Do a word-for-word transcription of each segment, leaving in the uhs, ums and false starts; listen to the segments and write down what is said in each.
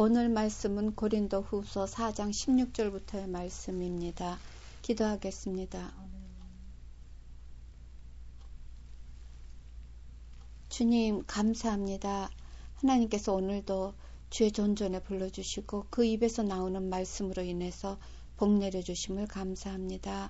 오늘 말씀은 고린도후서 사 장 십육 절부터의 말씀입니다. 기도하겠습니다. 주님 감사합니다. 하나님께서 오늘도 주의 존전에 불러주시고 그 입에서 나오는 말씀으로 인해서 복 내려주심을 감사합니다.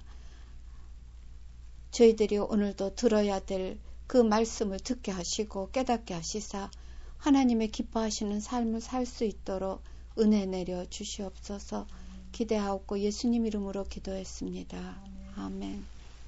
저희들이 오늘도 들어야 될 그 말씀을 듣게 하시고 깨닫게 하시사 하나님의 기뻐하시는 삶을 살 수 있도록 은혜 내려 주시옵소서. 기대하옵고 예수님 이름으로 기도했습니다. 아멘.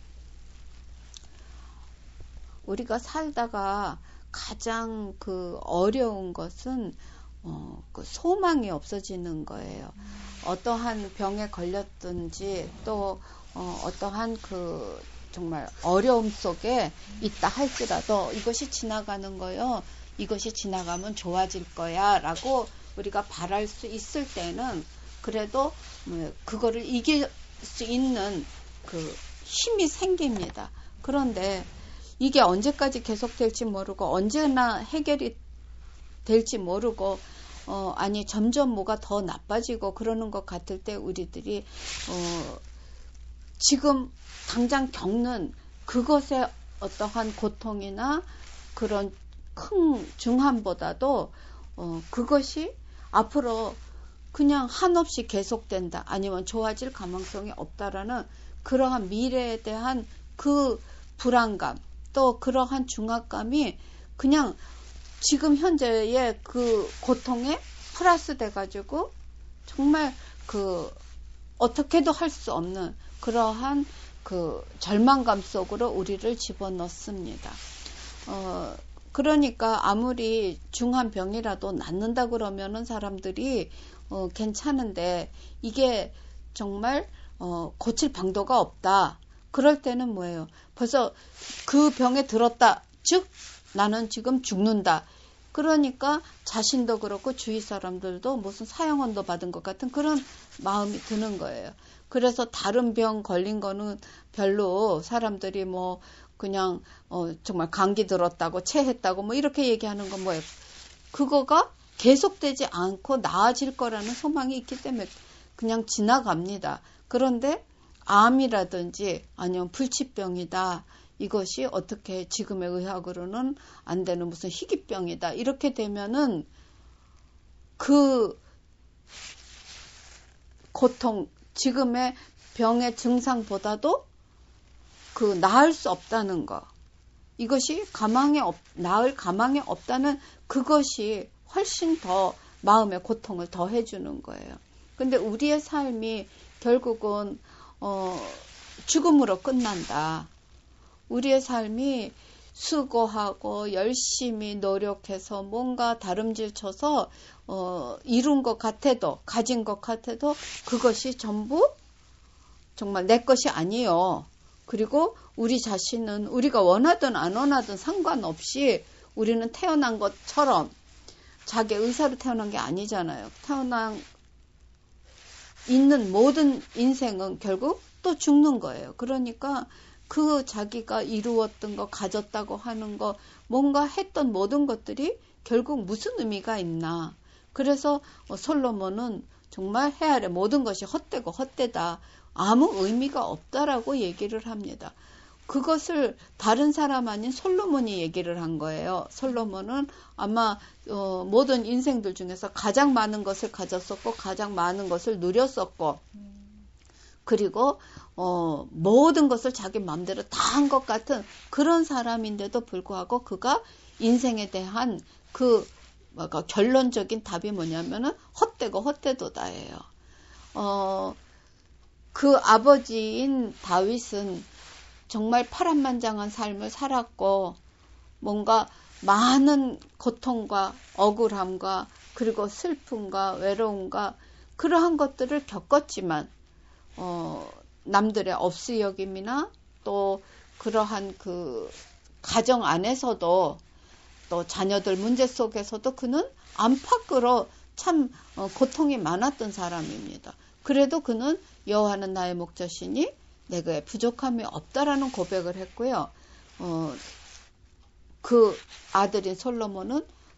우리가 살다가 가장 그 어려운 것은 어, 그 소망이 없어지는 거예요. 어떠한 병에 걸렸든지 또 어, 어떠한 그 정말 어려움 속에 있다 할지라도 이것이 지나가는 거요. 이것이 지나가면 좋아질 거야 라고 우리가 바랄 수 있을 때는 그래도 그거를 이길 수 있는 그 힘이 생깁니다. 그런데 이게 언제까지 계속될지 모르고 언제나 해결이 될지 모르고 어 아니 점점 뭐가 더 나빠지고 그러는 것 같을 때 우리들이 어 지금 당장 겪는 그것의 어떠한 고통이나 그런 큰 중함보다도 어 그것이 앞으로 그냥 한없이 계속된다 아니면 좋아질 가능성이 없다라는 그러한 미래에 대한 그 불안감 또 그러한 중압감이 그냥 지금 현재의 그 고통에 플러스 돼가지고 정말 그 어떻게도 할 수 없는 그러한 그 절망감 속으로 우리를 집어넣습니다. 어, 그러니까 아무리 중한 병이라도 낫는다 그러면은 사람들이 어, 괜찮은데 이게 정말 어, 고칠 방도가 없다. 그럴 때는 뭐예요? 벌써 그 병에 들었다. 즉 나는 지금 죽는다. 그러니까 자신도 그렇고 주위 사람들도 무슨 사형언도 받은 것 같은 그런 마음이 드는 거예요. 그래서 다른 병 걸린 거는 별로 사람들이 뭐 그냥 어 정말 감기 들었다고 체했다고 뭐 이렇게 얘기하는 건 뭐예요? 그거가 계속되지 않고 나아질 거라는 소망이 있기 때문에 그냥 지나갑니다. 그런데 암이라든지 아니면 불치병이다. 이것이 어떻게 지금의 의학으로는 안 되는 무슨 희귀병이다. 이렇게 되면은 그 고통, 지금의 병의 증상보다도 그 나을 수 없다는 거. 이것이 가망에 없, 나을 가망에 없다는 그것이 훨씬 더 마음의 고통을 더 해주는 거예요. 근데 우리의 삶이 결국은 어, 죽음으로 끝난다. 우리의 삶이 수고하고 열심히 노력해서 뭔가 다름질 쳐서 어, 이룬 것 같아도 가진 것 같아도 그것이 전부 정말 내 것이 아니요. 그리고 우리 자신은 우리가 원하든 안 원하든 상관없이 우리는 태어난 것처럼 자기 의사로 태어난 게 아니잖아요. 태어난 있는 모든 인생은 결국 또 죽는 거예요. 그러니까 그 자기가 이루었던 거, 가졌다고 하는 거, 뭔가 했던 모든 것들이 결국 무슨 의미가 있나. 그래서 솔로몬은 정말 해 아래 모든 것이 헛되고 헛되다. 아무 의미가 없다라고 얘기를 합니다. 그것을 다른 사람 아닌 솔로몬이 얘기를 한 거예요. 솔로몬은 아마 어, 모든 인생들 중에서 가장 많은 것을 가졌었고 가장 많은 것을 누렸었고 그리고 어, 모든 것을 자기 마음대로 다 한 것 같은 그런 사람인데도 불구하고 그가 인생에 대한 그 뭐가 결론적인 답이 뭐냐면은 헛되고 헛되도다예요. 어, 그 아버지인 다윗은 정말 파란만장한 삶을 살았고 뭔가 많은 고통과 억울함과 그리고 슬픔과 외로움과 그러한 것들을 겪었지만 어, 남들의 업수여김이나 또 그러한 그 가정 안에서도 또 자녀들 문제 속에서도 그는 안팎으로 참 어, 고통이 많았던 사람입니다. 그래도 그는 여호와는 나의 목자시니 내게 부족함이 없다라는 고백을 했고요. 어, 그 아들인 솔로몬은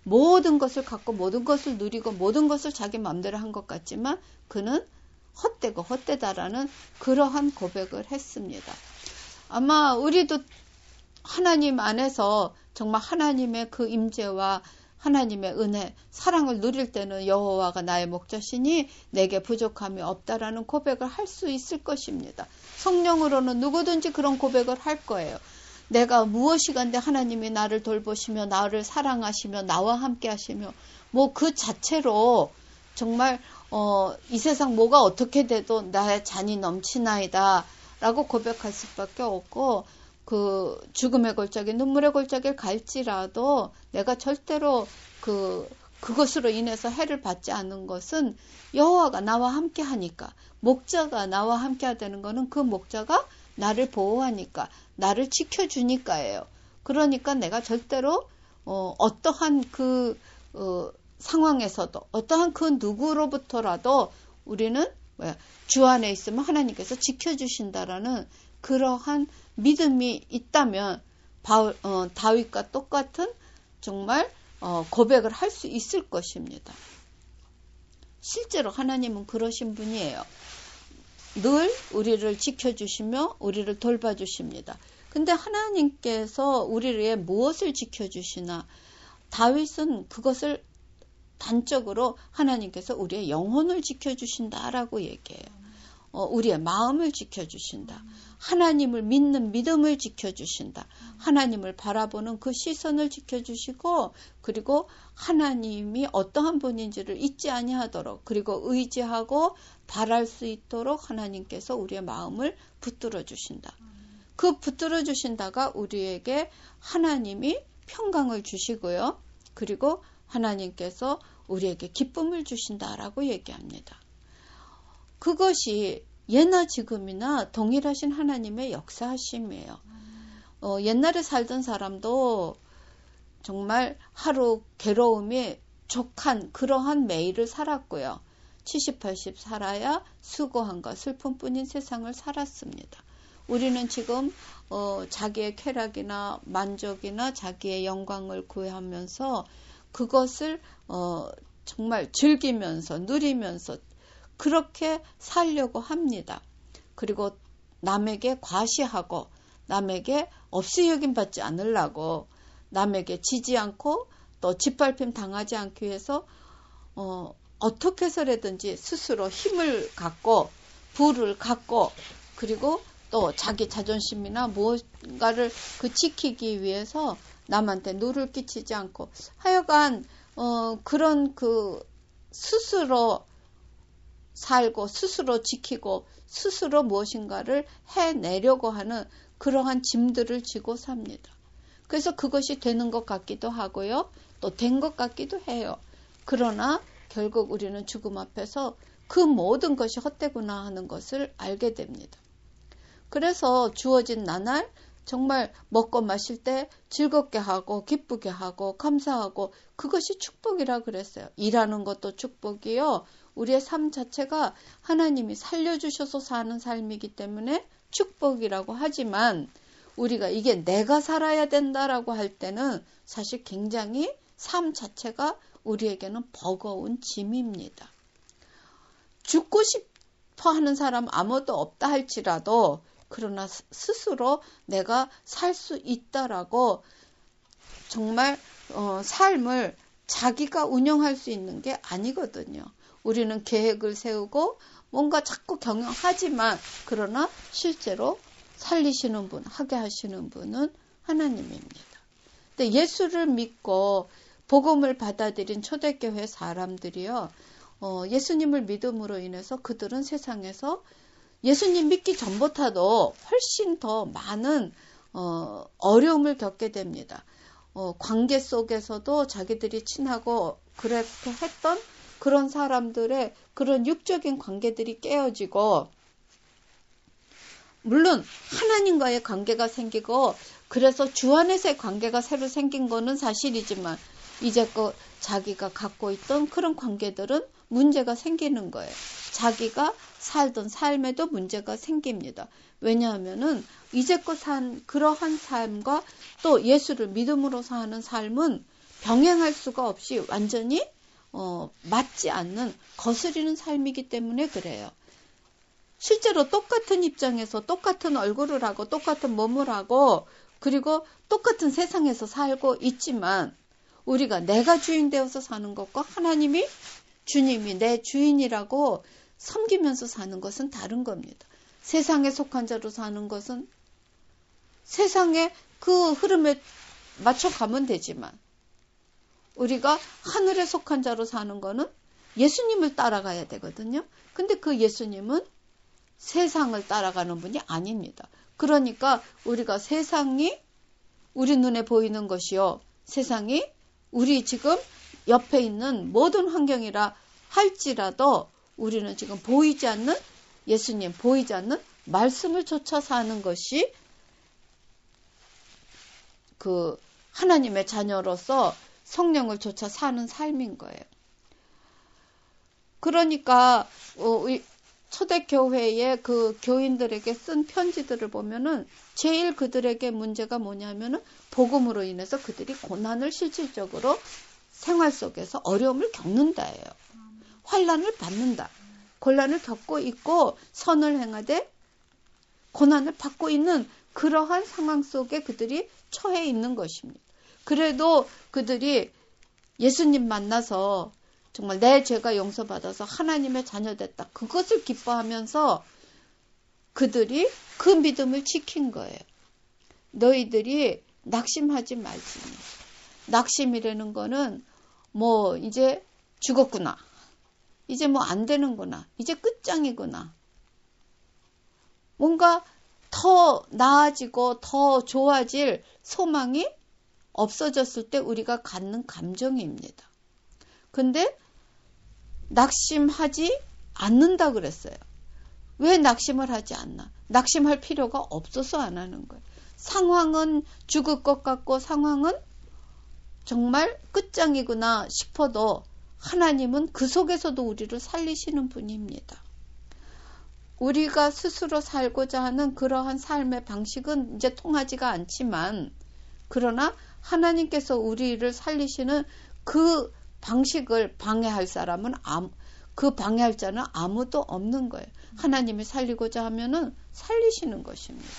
모든 것을 갖고 모든 것을 누리고 모든 것을 자기 마음대로 한 것 같지만 그는 헛되고 헛되다라는 그러한 고백을 했습니다. 아마 우리도 하나님 안에서 정말 하나님의 그 임재와 하나님의 은혜, 사랑을 누릴 때는 여호와가 나의 목자시니 내게 부족함이 없다라는 고백을 할 수 있을 것입니다. 성령으로는 누구든지 그런 고백을 할 거예요. 내가 무엇이간데 하나님이 나를 돌보시며 나를 사랑하시며 나와 함께 하시며 뭐 그 자체로 정말 어, 이 세상 뭐가 어떻게 돼도 나의 잔이 넘치나이다 라고 고백할 수밖에 없고 그 죽음의 골짜기 눈물의 골짜기를 갈지라도 내가 절대로 그 그것으로 인해서 해를 받지 않는 것은 여호와가 나와 함께 하니까 목자가 나와 함께 하다는 것은 그 목자가 나를 보호하니까 나를 지켜주니까예요. 그러니까 내가 절대로 어, 어떠한 그 어, 상황에서도 어떠한 그 누구로부터라도 우리는 뭐야, 주 안에 있으면 하나님께서 지켜주신다라는 그러한 믿음이 있다면 바울, 어, 다윗과 똑같은 정말 어, 고백을 할 수 있을 것입니다. 실제로 하나님은 그러신 분이에요. 늘 우리를 지켜주시며 우리를 돌봐주십니다. 근데 하나님께서 우리의 무엇을 지켜주시나? 다윗은 그것을 단적으로 하나님께서 우리의 영혼을 지켜주신다라고 얘기해요. 어, 우리의 마음을 지켜주신다. 하나님을 믿는 믿음을 지켜주신다. 하나님을 바라보는 그 시선을 지켜주시고 그리고 하나님이 어떠한 분인지를 잊지 아니하도록 그리고 의지하고 바랄 수 있도록 하나님께서 우리의 마음을 붙들어 주신다. 그 붙들어 주신다가 우리에게 하나님이 평강을 주시고요. 그리고 하나님께서 우리에게 기쁨을 주신다라고 얘기합니다. 그것이 예나 지금이나 동일하신 하나님의 역사하심이에요. 어, 옛날에 살던 사람도 정말 하루 괴로움이 족한 그러한 매일을 살았고요. 칠십, 팔십 살아야 수고함과 슬픔뿐인 세상을 살았습니다. 우리는 지금 어, 자기의 쾌락이나 만족이나 자기의 영광을 구하면서 그것을 어, 정말 즐기면서 누리면서 그렇게 살려고 합니다. 그리고 남에게 과시하고 남에게 없이 여김받지 않으려고 남에게 지지 않고 또 짓밟힘 당하지 않기 위해서 어, 어떻게 해서라든지 스스로 힘을 갖고 부를 갖고 그리고 또 자기 자존심이나 무언가를 그 지키기 위해서 남한테 누를 끼치지 않고 하여간 어, 그런 그 스스로 살고 스스로 지키고 스스로 무엇인가를 해내려고 하는 그러한 짐들을 지고 삽니다. 그래서 그것이 되는 것 같기도 하고요. 또 된 것 같기도 해요. 그러나 결국 우리는 죽음 앞에서 그 모든 것이 헛되구나 하는 것을 알게 됩니다. 그래서 주어진 나날 정말 먹고 마실 때 즐겁게 하고 기쁘게 하고 감사하고 그것이 축복이라 그랬어요. 일하는 것도 축복이요. 우리의 삶 자체가 하나님이 살려주셔서 사는 삶이기 때문에 축복이라고 하지만 우리가 이게 내가 살아야 된다라고 할 때는 사실 굉장히 삶 자체가 우리에게는 버거운 짐입니다. 죽고 싶어 하는 사람 아무도 없다 할지라도 그러나 스스로 내가 살 수 있다라고 정말 어, 삶을 자기가 운영할 수 있는 게 아니거든요. 우리는 계획을 세우고 뭔가 자꾸 경영하지만 그러나 실제로 살리시는 분, 하게 하시는 분은 하나님입니다. 근데 예수를 믿고 복음을 받아들인 초대교회 사람들이요. 어, 예수님을 믿음으로 인해서 그들은 세상에서 예수님 믿기 전보다도 훨씬 더 많은 어, 어려움을 겪게 됩니다. 어, 관계 속에서도 자기들이 친하고 그렇게 했던 그런 사람들의 그런 육적인 관계들이 깨어지고 물론 하나님과의 관계가 생기고 그래서 주 안에서의 관계가 새로 생긴 거는 사실이지만 이제껏 자기가 갖고 있던 그런 관계들은 문제가 생기는 거예요. 자기가 살던 삶에도 문제가 생깁니다. 왜냐하면은 이제껏 산 그러한 삶과 또 예수를 믿음으로 사는 삶은 병행할 수가 없이 완전히 어, 맞지 않는 거스리는 삶이기 때문에 그래요. 실제로 똑같은 입장에서 똑같은 얼굴을 하고 똑같은 몸을 하고 그리고 똑같은 세상에서 살고 있지만 우리가 내가 주인 되어서 사는 것과 하나님이 주님이 내 주인이라고 섬기면서 사는 것은 다른 겁니다. 세상에 속한 자로 사는 것은 세상의 그 흐름에 맞춰가면 되지만 우리가 하늘에 속한 자로 사는 거는 예수님을 따라가야 되거든요. 근데 그 예수님은 세상을 따라가는 분이 아닙니다. 그러니까 우리가 세상이 우리 눈에 보이는 것이요. 세상이 우리 지금 옆에 있는 모든 환경이라 할지라도 우리는 지금 보이지 않는 예수님, 보이지 않는 말씀을 쫓아 사는 것이 그 하나님의 자녀로서 성령을 쫓아 사는 삶인 거예요. 그러니까 우리 초대교회의 그 교인들에게 쓴 편지들을 보면은 제일 그들에게 문제가 뭐냐면은 복음으로 인해서 그들이 고난을 실질적으로 생활 속에서 어려움을 겪는다예요. 환난을 받는다. 곤란을 겪고 있고 선을 행하되 고난을 받고 있는 그러한 상황 속에 그들이 처해 있는 것입니다. 그래도 그들이 예수님 만나서 정말 내 죄가 용서받아서 하나님의 자녀됐다. 그것을 기뻐하면서 그들이 그 믿음을 지킨 거예요. 너희들이 낙심하지 말지. 낙심이라는 거는 뭐 이제 죽었구나. 이제 뭐 안 되는구나. 이제 끝장이구나. 뭔가 더 나아지고 더 좋아질 소망이 없어졌을 때 우리가 갖는 감정입니다. 근데 낙심하지 않는다 그랬어요. 왜 낙심을 하지 않나? 낙심할 필요가 없어서 안 하는 거예요. 상황은 죽을 것 같고 상황은 정말 끝장이구나 싶어도 하나님은 그 속에서도 우리를 살리시는 분입니다. 우리가 스스로 살고자 하는 그러한 삶의 방식은 이제 통하지가 않지만 그러나 하나님께서 우리를 살리시는 그 방식을 방해할 사람은 아무, 그 방해할 자는 아무도 없는 거예요. 하나님이 살리고자 하면은 살리시는 것입니다.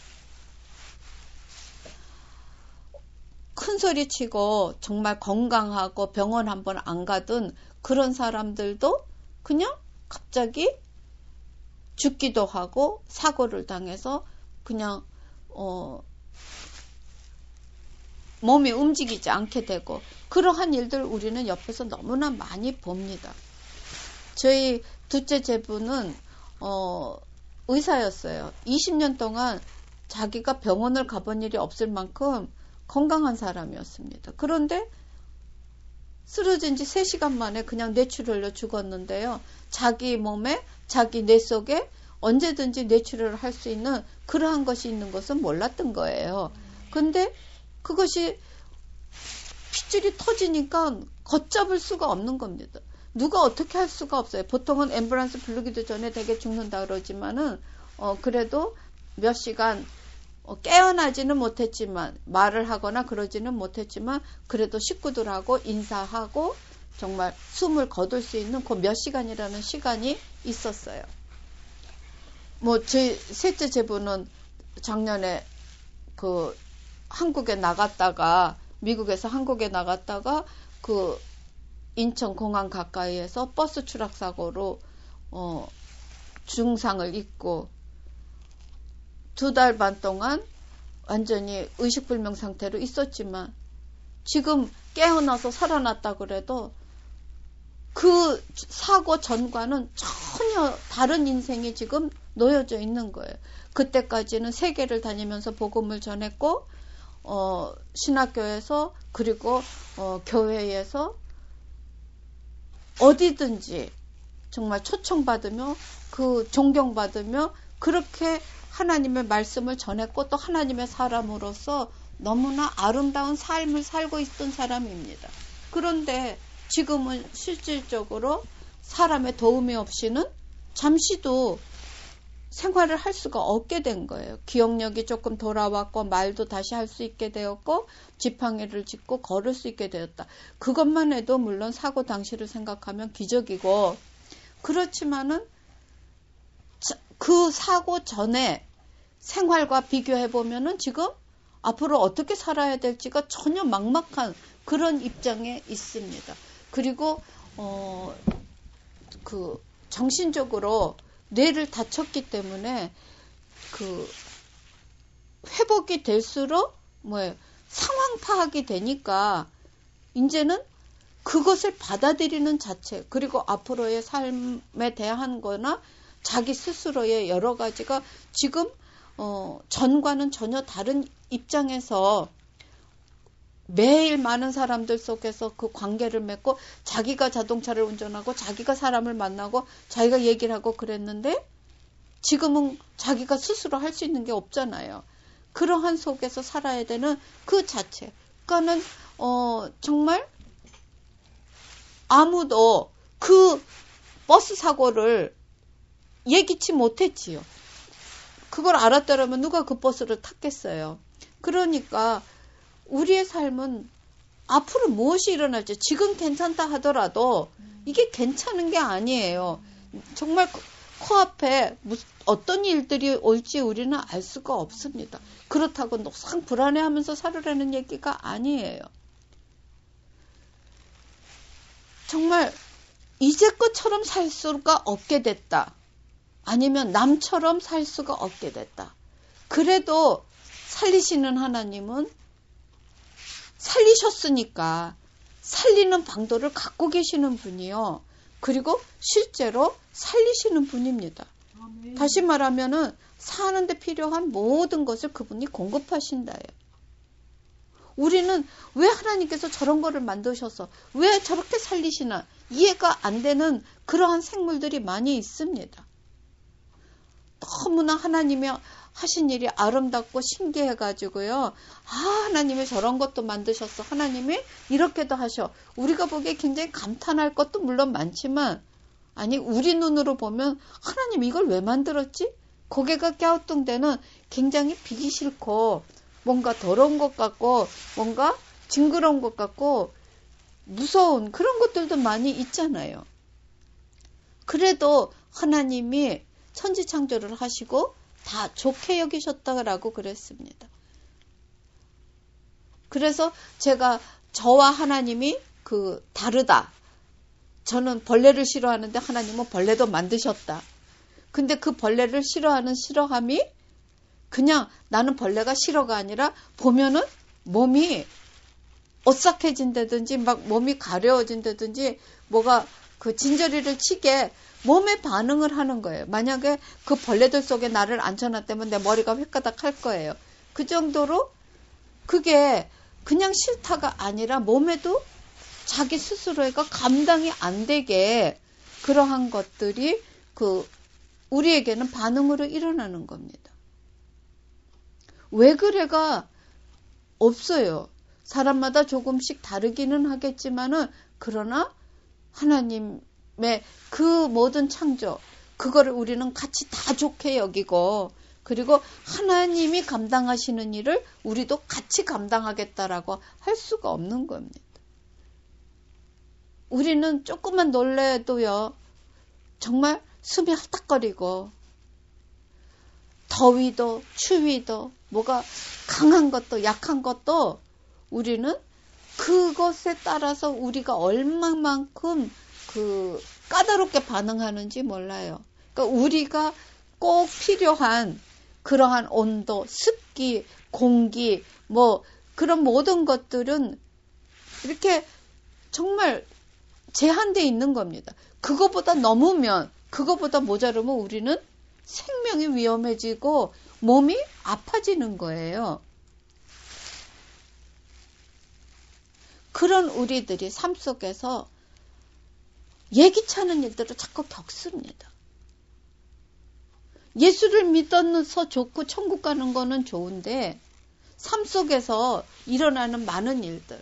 큰 소리 치고 정말 건강하고 병원 한번 안 가던 그런 사람들도 그냥 갑자기 죽기도 하고 사고를 당해서 그냥 어, 몸이 움직이지 않게 되고 그러한 일들 우리는 옆에서 너무나 많이 봅니다. 저희 둘째 제부는 어, 의사였어요. 이십 년 동안 자기가 병원을 가본 일이 없을 만큼 건강한 사람이었습니다. 그런데 쓰러진 지 세 시간 만에 그냥 뇌출혈로 죽었는데요. 자기 몸에 자기 뇌 속에 언제든지 뇌출혈을 할 수 있는 그러한 것이 있는 것은 몰랐던 거예요. 근데 그것이 핏줄이 터지니까 걷잡을 수가 없는 겁니다. 누가 어떻게 할 수가 없어요. 보통은 앰뷸런스 부르기도 전에 되게 죽는다 그러지만은 어 그래도 몇 시간 어, 깨어나지는 못했지만 말을 하거나 그러지는 못했지만 그래도 식구들하고 인사하고 정말 숨을 거둘 수 있는 그 몇 시간이라는 시간이 있었어요. 뭐 제 셋째 제부는 작년에 그 한국에 나갔다가 미국에서 한국에 나갔다가 그 인천 공항 가까이에서 버스 추락 사고로 어 중상을 입고 두 달 반 동안 완전히 의식불명 상태로 있었지만 지금 깨어나서 살아났다 그래도 그 사고 전과는 전혀 다른 인생이 지금 놓여져 있는 거예요. 그때까지는 세계를 다니면서 복음을 전했고 어, 신학교에서 그리고 어, 교회에서 어디든지 정말 초청받으며 그 존경받으며 그렇게 하나님의 말씀을 전했고 또 하나님의 사람으로서 너무나 아름다운 삶을 살고 있던 사람입니다. 그런데 지금은 실질적으로 사람의 도움이 없이는 잠시도 생활을 할 수가 없게 된 거예요. 기억력이 조금 돌아왔고 말도 다시 할 수 있게 되었고 지팡이를 짚고 걸을 수 있게 되었다. 그것만 해도 물론 사고 당시를 생각하면 기적이고, 그렇지만은 그 사고 전에 생활과 비교해 보면은 지금 앞으로 어떻게 살아야 될지가 전혀 막막한 그런 입장에 있습니다. 그리고 어, 그 정신적으로 뇌를 다쳤기 때문에 그 회복이 될수록 뭐예요? 상황 파악이 되니까 이제는 그것을 받아들이는 자체, 그리고 앞으로의 삶에 대한 거나 자기 스스로의 여러 가지가 지금 어, 전과는 전혀 다른 입장에서 매일 많은 사람들 속에서 그 관계를 맺고 자기가 자동차를 운전하고 자기가 사람을 만나고 자기가 얘기를 하고 그랬는데 지금은 자기가 스스로 할 수 있는 게 없잖아요. 그러한 속에서 살아야 되는 그 자체. 그러니까는 어, 정말 아무도 그 버스 사고를 예기치 못했지요. 그걸 알았더라면 누가 그 버스를 탔겠어요. 그러니까 우리의 삶은 앞으로 무엇이 일어날지, 지금 괜찮다 하더라도 이게 괜찮은 게 아니에요. 정말 코앞에 어떤 일들이 올지 우리는 알 수가 없습니다. 그렇다고 항상 불안해하면서 살으라는 얘기가 아니에요. 정말 이제껏처럼 살 수가 없게 됐다. 아니면 남처럼 살 수가 없게 됐다. 그래도 살리시는 하나님은 살리셨으니까 살리는 방도를 갖고 계시는 분이요. 그리고 실제로 살리시는 분입니다. 아멘. 다시 말하면은 사는데 필요한 모든 것을 그분이 공급하신다예요. 우리는 왜 하나님께서 저런 거를 만드셔서 왜 저렇게 살리시나 이해가 안 되는 그러한 생물들이 많이 있습니다. 너무나 하나님이 하신 일이 아름답고 신기해가지고요. 아, 하나님이 저런 것도 만드셨어. 하나님이 이렇게도 하셔. 우리가 보기에 굉장히 감탄할 것도 물론 많지만, 아니, 우리 눈으로 보면 하나님 이걸 왜 만들었지? 고개가 갸우뚱대는 굉장히 비기 싫고 뭔가 더러운 것 같고 뭔가 징그러운 것 같고 무서운 그런 것들도 많이 있잖아요. 그래도 하나님이 천지창조를 하시고 다 좋게 여기셨다라고 그랬습니다. 그래서 제가 저와 하나님이 그 다르다. 저는 벌레를 싫어하는데 하나님은 벌레도 만드셨다. 근데 그 벌레를 싫어하는 싫어함이 그냥 나는 벌레가 싫어가 아니라 보면은 몸이 오싹해진다든지 막 몸이 가려워진다든지 뭐가 그 진저리를 치게 몸에 반응을 하는 거예요. 만약에 그 벌레들 속에 나를 앉혀놨다면 내 머리가 휘까닥 할 거예요. 그 정도로 그게 그냥 싫다가 아니라 몸에도 자기 스스로가 감당이 안 되게 그러한 것들이 그 우리에게는 반응으로 일어나는 겁니다. 왜 그래가 없어요. 사람마다 조금씩 다르기는 하겠지만은 그러나 하나님의 그 모든 창조 그거를 우리는 같이 다 좋게 여기고 그리고 하나님이 감당하시는 일을 우리도 같이 감당하겠다라고 할 수가 없는 겁니다. 우리는 조금만 놀래도요 정말 숨이 헛닥거리고 더위도 추위도 뭐가 강한 것도 약한 것도 우리는 그것에 따라서 우리가 얼마만큼 그 까다롭게 반응하는지 몰라요. 그러니까 우리가 꼭 필요한 그러한 온도, 습기, 공기 뭐 그런 모든 것들은 이렇게 정말 제한되어 있는 겁니다. 그거보다 넘으면 그거보다 모자르면 우리는 생명이 위험해지고 몸이 아파지는 거예요. 그런 우리들이 삶 속에서 예기치 않은 일들을 자꾸 겪습니다. 예수를 믿어서 좋고 천국 가는 거는 좋은데 삶 속에서 일어나는 많은 일들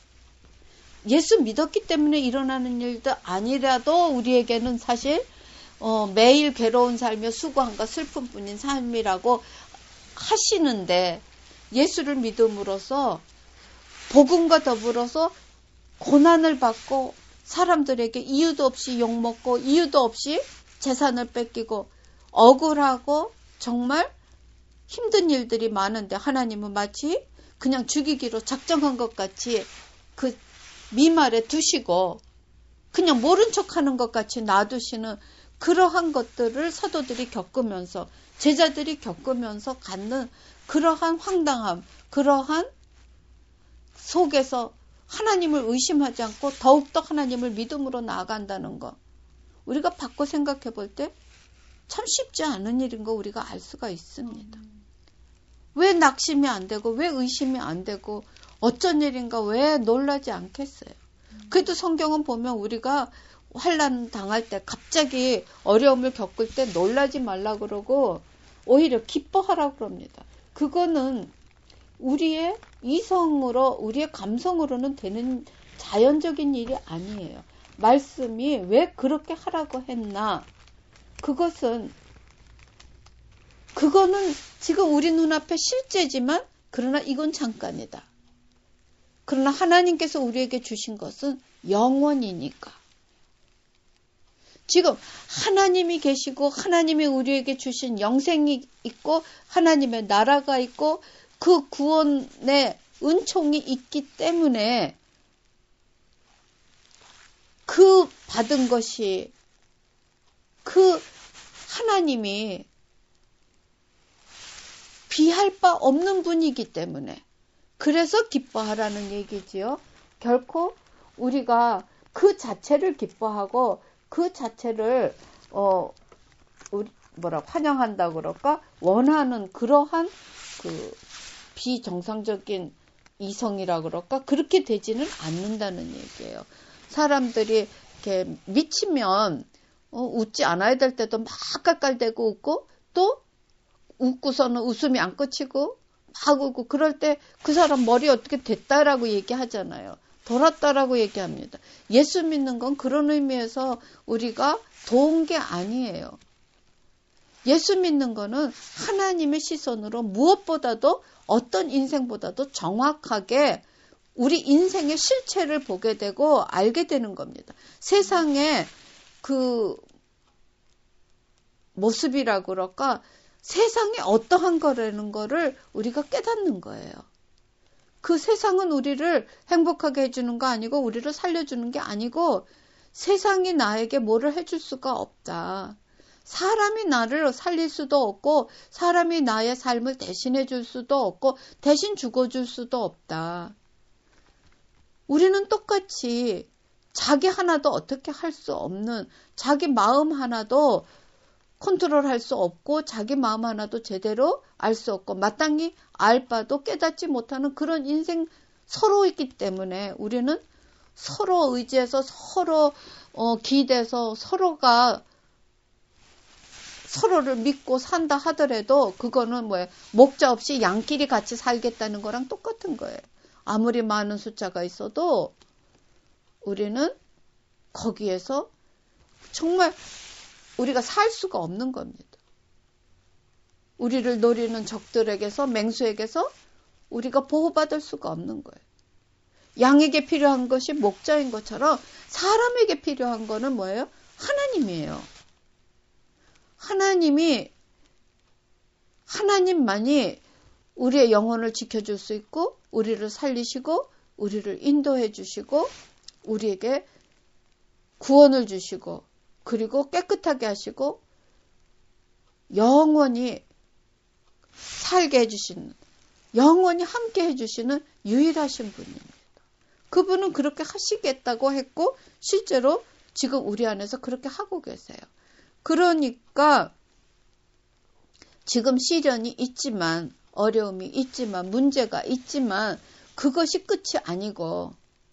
예수 믿었기 때문에 일어나는 일도 아니라도 우리에게는 사실 어, 매일 괴로운 삶이며 수고함과 슬픔뿐인 삶이라고 하시는데 예수를 믿음으로써 복음과 더불어서 고난을 받고 사람들에게 이유도 없이 욕먹고 이유도 없이 재산을 뺏기고 억울하고 정말 힘든 일들이 많은데 하나님은 마치 그냥 죽이기로 작정한 것 같이 그 미말에 두시고 그냥 모른 척하는 것 같이 놔두시는 그러한 것들을 사도들이 겪으면서 제자들이 겪으면서 갖는 그러한 황당함, 그러한 속에서 하나님을 의심하지 않고 더욱더 하나님을 믿음으로 나아간다는 거. 우리가 바꿔 생각해 볼 때 참 쉽지 않은 일인 거 우리가 알 수가 있습니다. 왜 낙심이 안 되고 왜 의심이 안 되고 어쩐 일인가 왜 놀라지 않겠어요. 그래도 성경은 보면 우리가 환난 당할 때 갑자기 어려움을 겪을 때 놀라지 말라 그러고 오히려 기뻐하라 그럽니다. 그거는 우리의 이성으로 우리의 감성으로는 되는 자연적인 일이 아니에요. 말씀이 왜 그렇게 하라고 했나? 그것은 그거는 지금 우리 눈앞에 실제지만 그러나 이건 잠깐이다. 그러나 하나님께서 우리에게 주신 것은 영원이니까. 지금 하나님이 계시고 하나님이 우리에게 주신 영생이 있고 하나님의 나라가 있고 그 구원의 은총이 있기 때문에 그 받은 것이 그 하나님이 비할 바 없는 분이기 때문에 그래서 기뻐하라는 얘기지요. 결코 우리가 그 자체를 기뻐하고 그 자체를 어 우리 뭐라 환영한다 그럴까 원하는 그러한 그 비정상적인 이성이라 그럴까 그렇게 되지는 않는다는 얘기예요. 사람들이 이렇게 미치면 어, 웃지 않아야 될 때도 막 깔깔대고 웃고 또 웃고서는 웃음이 안 끝이고 막 웃고 그럴 때 그 사람 머리 어떻게 됐다라고 얘기하잖아요. 돌았다라고 얘기합니다. 예수 믿는 건 그런 의미에서 우리가 도운 게 아니에요. 예수 믿는 거는 하나님의 시선으로 무엇보다도 어떤 인생보다도 정확하게 우리 인생의 실체를 보게 되고 알게 되는 겁니다. 세상에 그 모습이라고 그럴까 세상에 어떠한 거라는 거를 우리가 깨닫는 거예요. 그 세상은 우리를 행복하게 해주는 거 아니고 우리를 살려주는 게 아니고 세상이 나에게 뭐를 해줄 수가 없다. 사람이 나를 살릴 수도 없고 사람이 나의 삶을 대신해 줄 수도 없고 대신 죽어줄 수도 없다. 우리는 똑같이 자기 하나도 어떻게 할 수 없는 자기 마음 하나도 컨트롤할 수 없고 자기 마음 하나도 제대로 알 수 없고 마땅히 알 바도 깨닫지 못하는 그런 인생 서로 있기 때문에 우리는 서로 의지해서 서로 어, 기대서 서로가 서로를 믿고 산다 하더라도 그거는 뭐예요? 목자 없이 양끼리 같이 살겠다는 거랑 똑같은 거예요. 아무리 많은 숫자가 있어도 우리는 거기에서 정말 우리가 살 수가 없는 겁니다. 우리를 노리는 적들에게서 맹수에게서 우리가 보호받을 수가 없는 거예요. 양에게 필요한 것이 목자인 것처럼 사람에게 필요한 거는 뭐예요? 하나님이에요. 하나님이 하나님만이 우리의 영혼을 지켜줄 수 있고 우리를 살리시고 우리를 인도해 주시고 우리에게 구원을 주시고 그리고 깨끗하게 하시고 영원히 살게 해주시는 영원히 함께 해주시는 유일하신 분입니다. 그분은 그렇게 하시겠다고 했고 실제로 지금 우리 안에서 그렇게 하고 계세요. 그러니까 지금 시련이 있지만 어려움이 있지만 문제가 있지만 그것이 끝이 아니고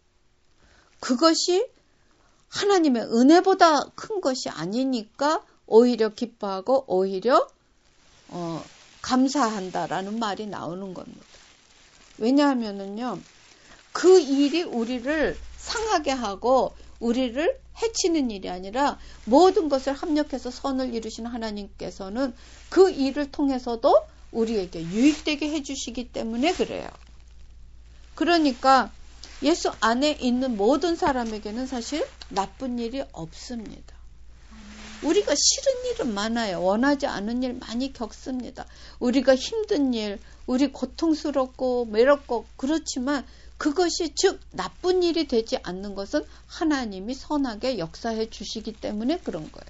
그것이 하나님의 은혜보다 큰 것이 아니니까 오히려 기뻐하고 오히려 어, 감사한다라는 말이 나오는 겁니다. 왜냐하면은요, 그 일이 우리를 상하게 하고 우리를 해치는 일이 아니라 모든 것을 합력해서 선을 이루신 하나님께서는 그 일을 통해서도 우리에게 유익되게 해주시기 때문에 그래요. 그러니까 예수 안에 있는 모든 사람에게는 사실 나쁜 일이 없습니다. 우리가 싫은 일은 많아요. 원하지 않은 일 많이 겪습니다. 우리가 힘든 일, 우리 고통스럽고 외롭고 그렇지만 그것이 즉 나쁜 일이 되지 않는 것은 하나님이 선하게 역사해 주시기 때문에 그런 거예요.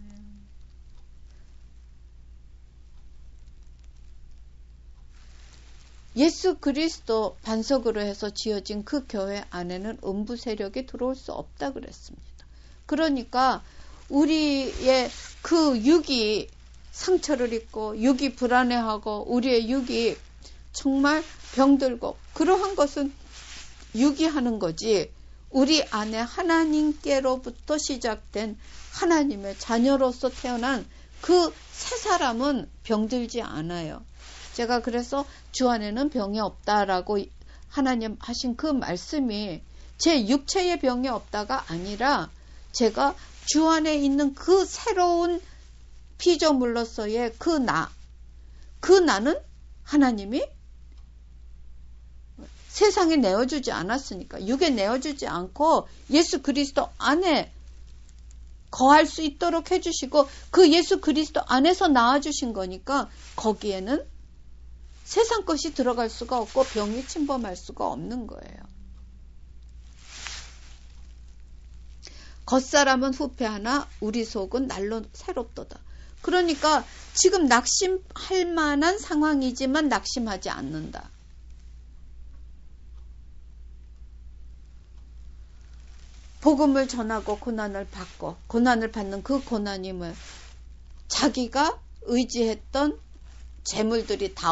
예수 그리스도 반석으로 해서 지어진 그 교회 안에는 음부 세력이 들어올 수 없다 그랬습니다. 그러니까 우리의 그 육이 상처를 입고 육이 불안해하고 우리의 육이 정말 병들고 그러한 것은 육이 하는 거지 우리 안에 하나님께로부터 시작된 하나님의 자녀로서 태어난 그 새 사람은 병들지 않아요. 제가 그래서 주 안에는 병이 없다라고 하나님 하신 그 말씀이 제 육체의 병이 없다가 아니라 제가 주 안에 있는 그 새로운 피조물로서의 그 나, 그 나는 하나님이 세상에 내어주지 않았으니까 육에 내어주지 않고 예수 그리스도 안에 거할 수 있도록 해주시고 그 예수 그리스도 안에서 낳아주신 거니까 거기에는 세상 것이 들어갈 수가 없고 병이 침범할 수가 없는 거예요. 겉사람은 후패하나 우리 속은 날로 새롭도다. 그러니까 지금 낙심할 만한 상황이지만 낙심하지 않는다. 복음을 전하고 고난을 받고 고난을 받는 그 고난임을 자기가 의지했던 재물들이 다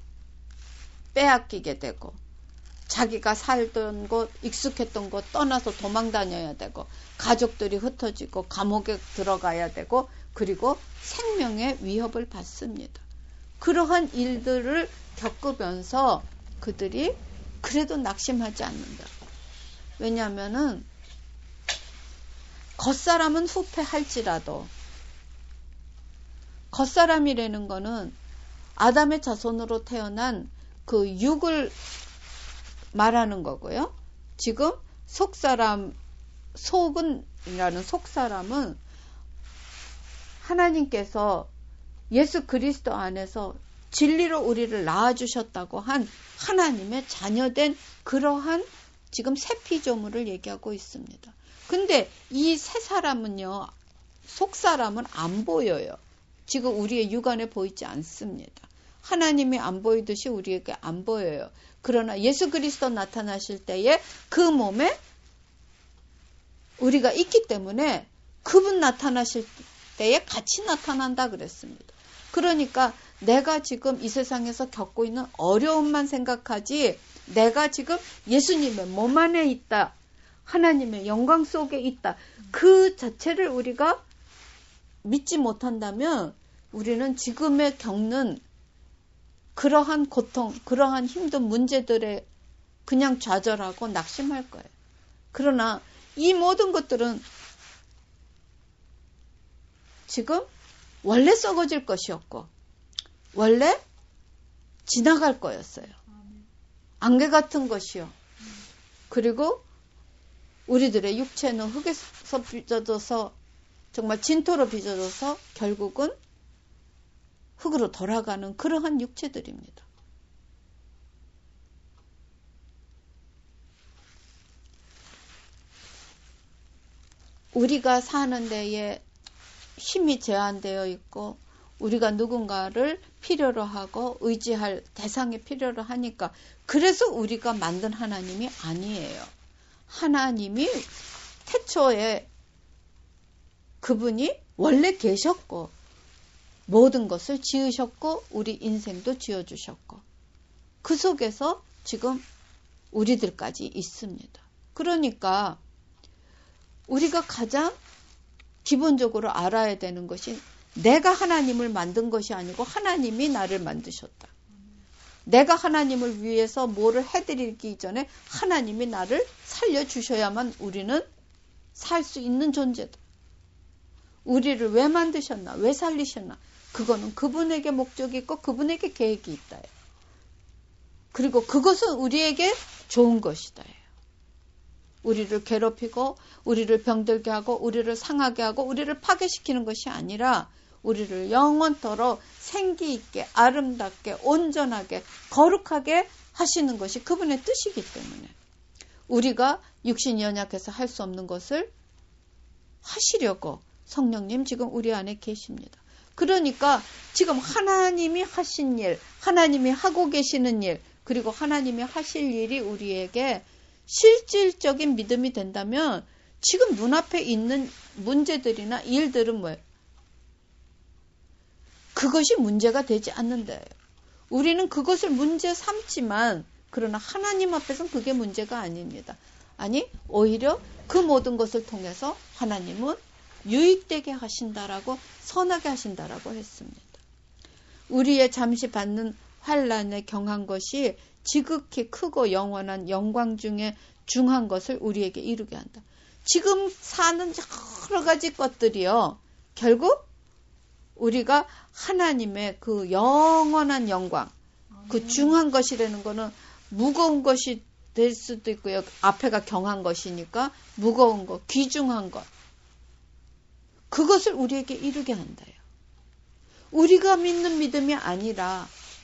빼앗기게 되고 자기가 살던 곳, 익숙했던 곳 떠나서 도망 다녀야 되고 가족들이 흩어지고 감옥에 들어가야 되고 그리고 생명의 위협을 받습니다. 그러한 일들을 겪으면서 그들이 그래도 낙심하지 않는다. 왜냐하면은 겉사람은 후패할지라도 겉사람이라는 거는 아담의 자손으로 태어난 그 육을 말하는 거고요. 지금 속사람, 속은이라는 속사람은 하나님께서 예수 그리스도 안에서 진리로 우리를 낳아주셨다고 한 하나님의 자녀된 그러한 지금 새 피조물을 얘기하고 있습니다. 근데 이 새 사람은요, 속사람은 안 보여요. 지금 우리의 육안에 보이지 않습니다. 하나님이 안 보이듯이 우리에게 안 보여요. 그러나 예수 그리스도 나타나실 때에 그 몸에 우리가 있기 때문에 그분 나타나실 때에 같이 나타난다 그랬습니다. 그러니까 내가 지금 이 세상에서 겪고 있는 어려움만 생각하지 내가 지금 예수님의 몸 안에 있다. 하나님의 영광 속에 있다. 그 자체를 우리가 믿지 못한다면 우리는 지금에 겪는 그러한 고통, 그러한 힘든 문제들에 그냥 좌절하고 낙심할 거예요. 그러나 이 모든 것들은 지금 원래 썩어질 것이었고 원래 지나갈 거였어요. 안개 같은 것이요. 그리고 우리들의 육체는 흙에서 빚어져서 정말 진토로 빚어져서 결국은 흙으로 돌아가는 그러한 육체들입니다. 우리가 사는 데에 힘이 제한되어 있고 우리가 누군가를 필요로 하고 의지할 대상이 필요로 하니까 그래서 우리가 만든 하나님이 아니에요. 하나님이 태초에 그분이 원래 계셨고 모든 것을 지으셨고 우리 인생도 지어주셨고 그 속에서 지금 우리들까지 있습니다. 그러니까 우리가 가장 기본적으로 알아야 되는 것이 내가 하나님을 만든 것이 아니고 하나님이 나를 만드셨다. 내가 하나님을 위해서 뭐를 해드리기 전에 하나님이 나를 살려주셔야만 우리는 살 수 있는 존재다. 우리를 왜 만드셨나? 왜 살리셨나? 그거는 그분에게 목적이 있고 그분에게 계획이 있다. 그리고 그것은 우리에게 좋은 것이다. 우리를 괴롭히고 우리를 병들게 하고 우리를 상하게 하고 우리를 파괴시키는 것이 아니라 우리를 영원토록 생기 있게 아름답게 온전하게 거룩하게 하시는 것이 그분의 뜻이기 때문에 우리가 육신이 연약해서 할 수 없는 것을 하시려고 성령님 지금 우리 안에 계십니다. 그러니까 지금 하나님이 하신 일, 하나님이 하고 계시는 일, 그리고 하나님이 하실 일이 우리에게 실질적인 믿음이 된다면 지금 눈앞에 있는 문제들이나 일들은 뭐예요? 그것이 문제가 되지 않는다예요. 우리는 그것을 문제 삼지만 그러나 하나님 앞에서는 그게 문제가 아닙니다. 아니 오히려 그 모든 것을 통해서 하나님은 유익되게 하신다라고 선하게 하신다라고 했습니다. 우리의 잠시 받는 환난에 경한 것이 지극히 크고 영원한 영광 중에 중한 것을 우리에게 이루게 한다. 지금 사는 여러 가지 것들이요. 결국 우리가 하나님의 그 영원한 영광, 그 중한 것이라는 거는 무거운 것이 될 수도 있고요. 앞에가 경한 것이니까 무거운 것, 귀중한 것. 그것을 우리에게 이루게 한다요. 우리가 믿는 믿음이 아니라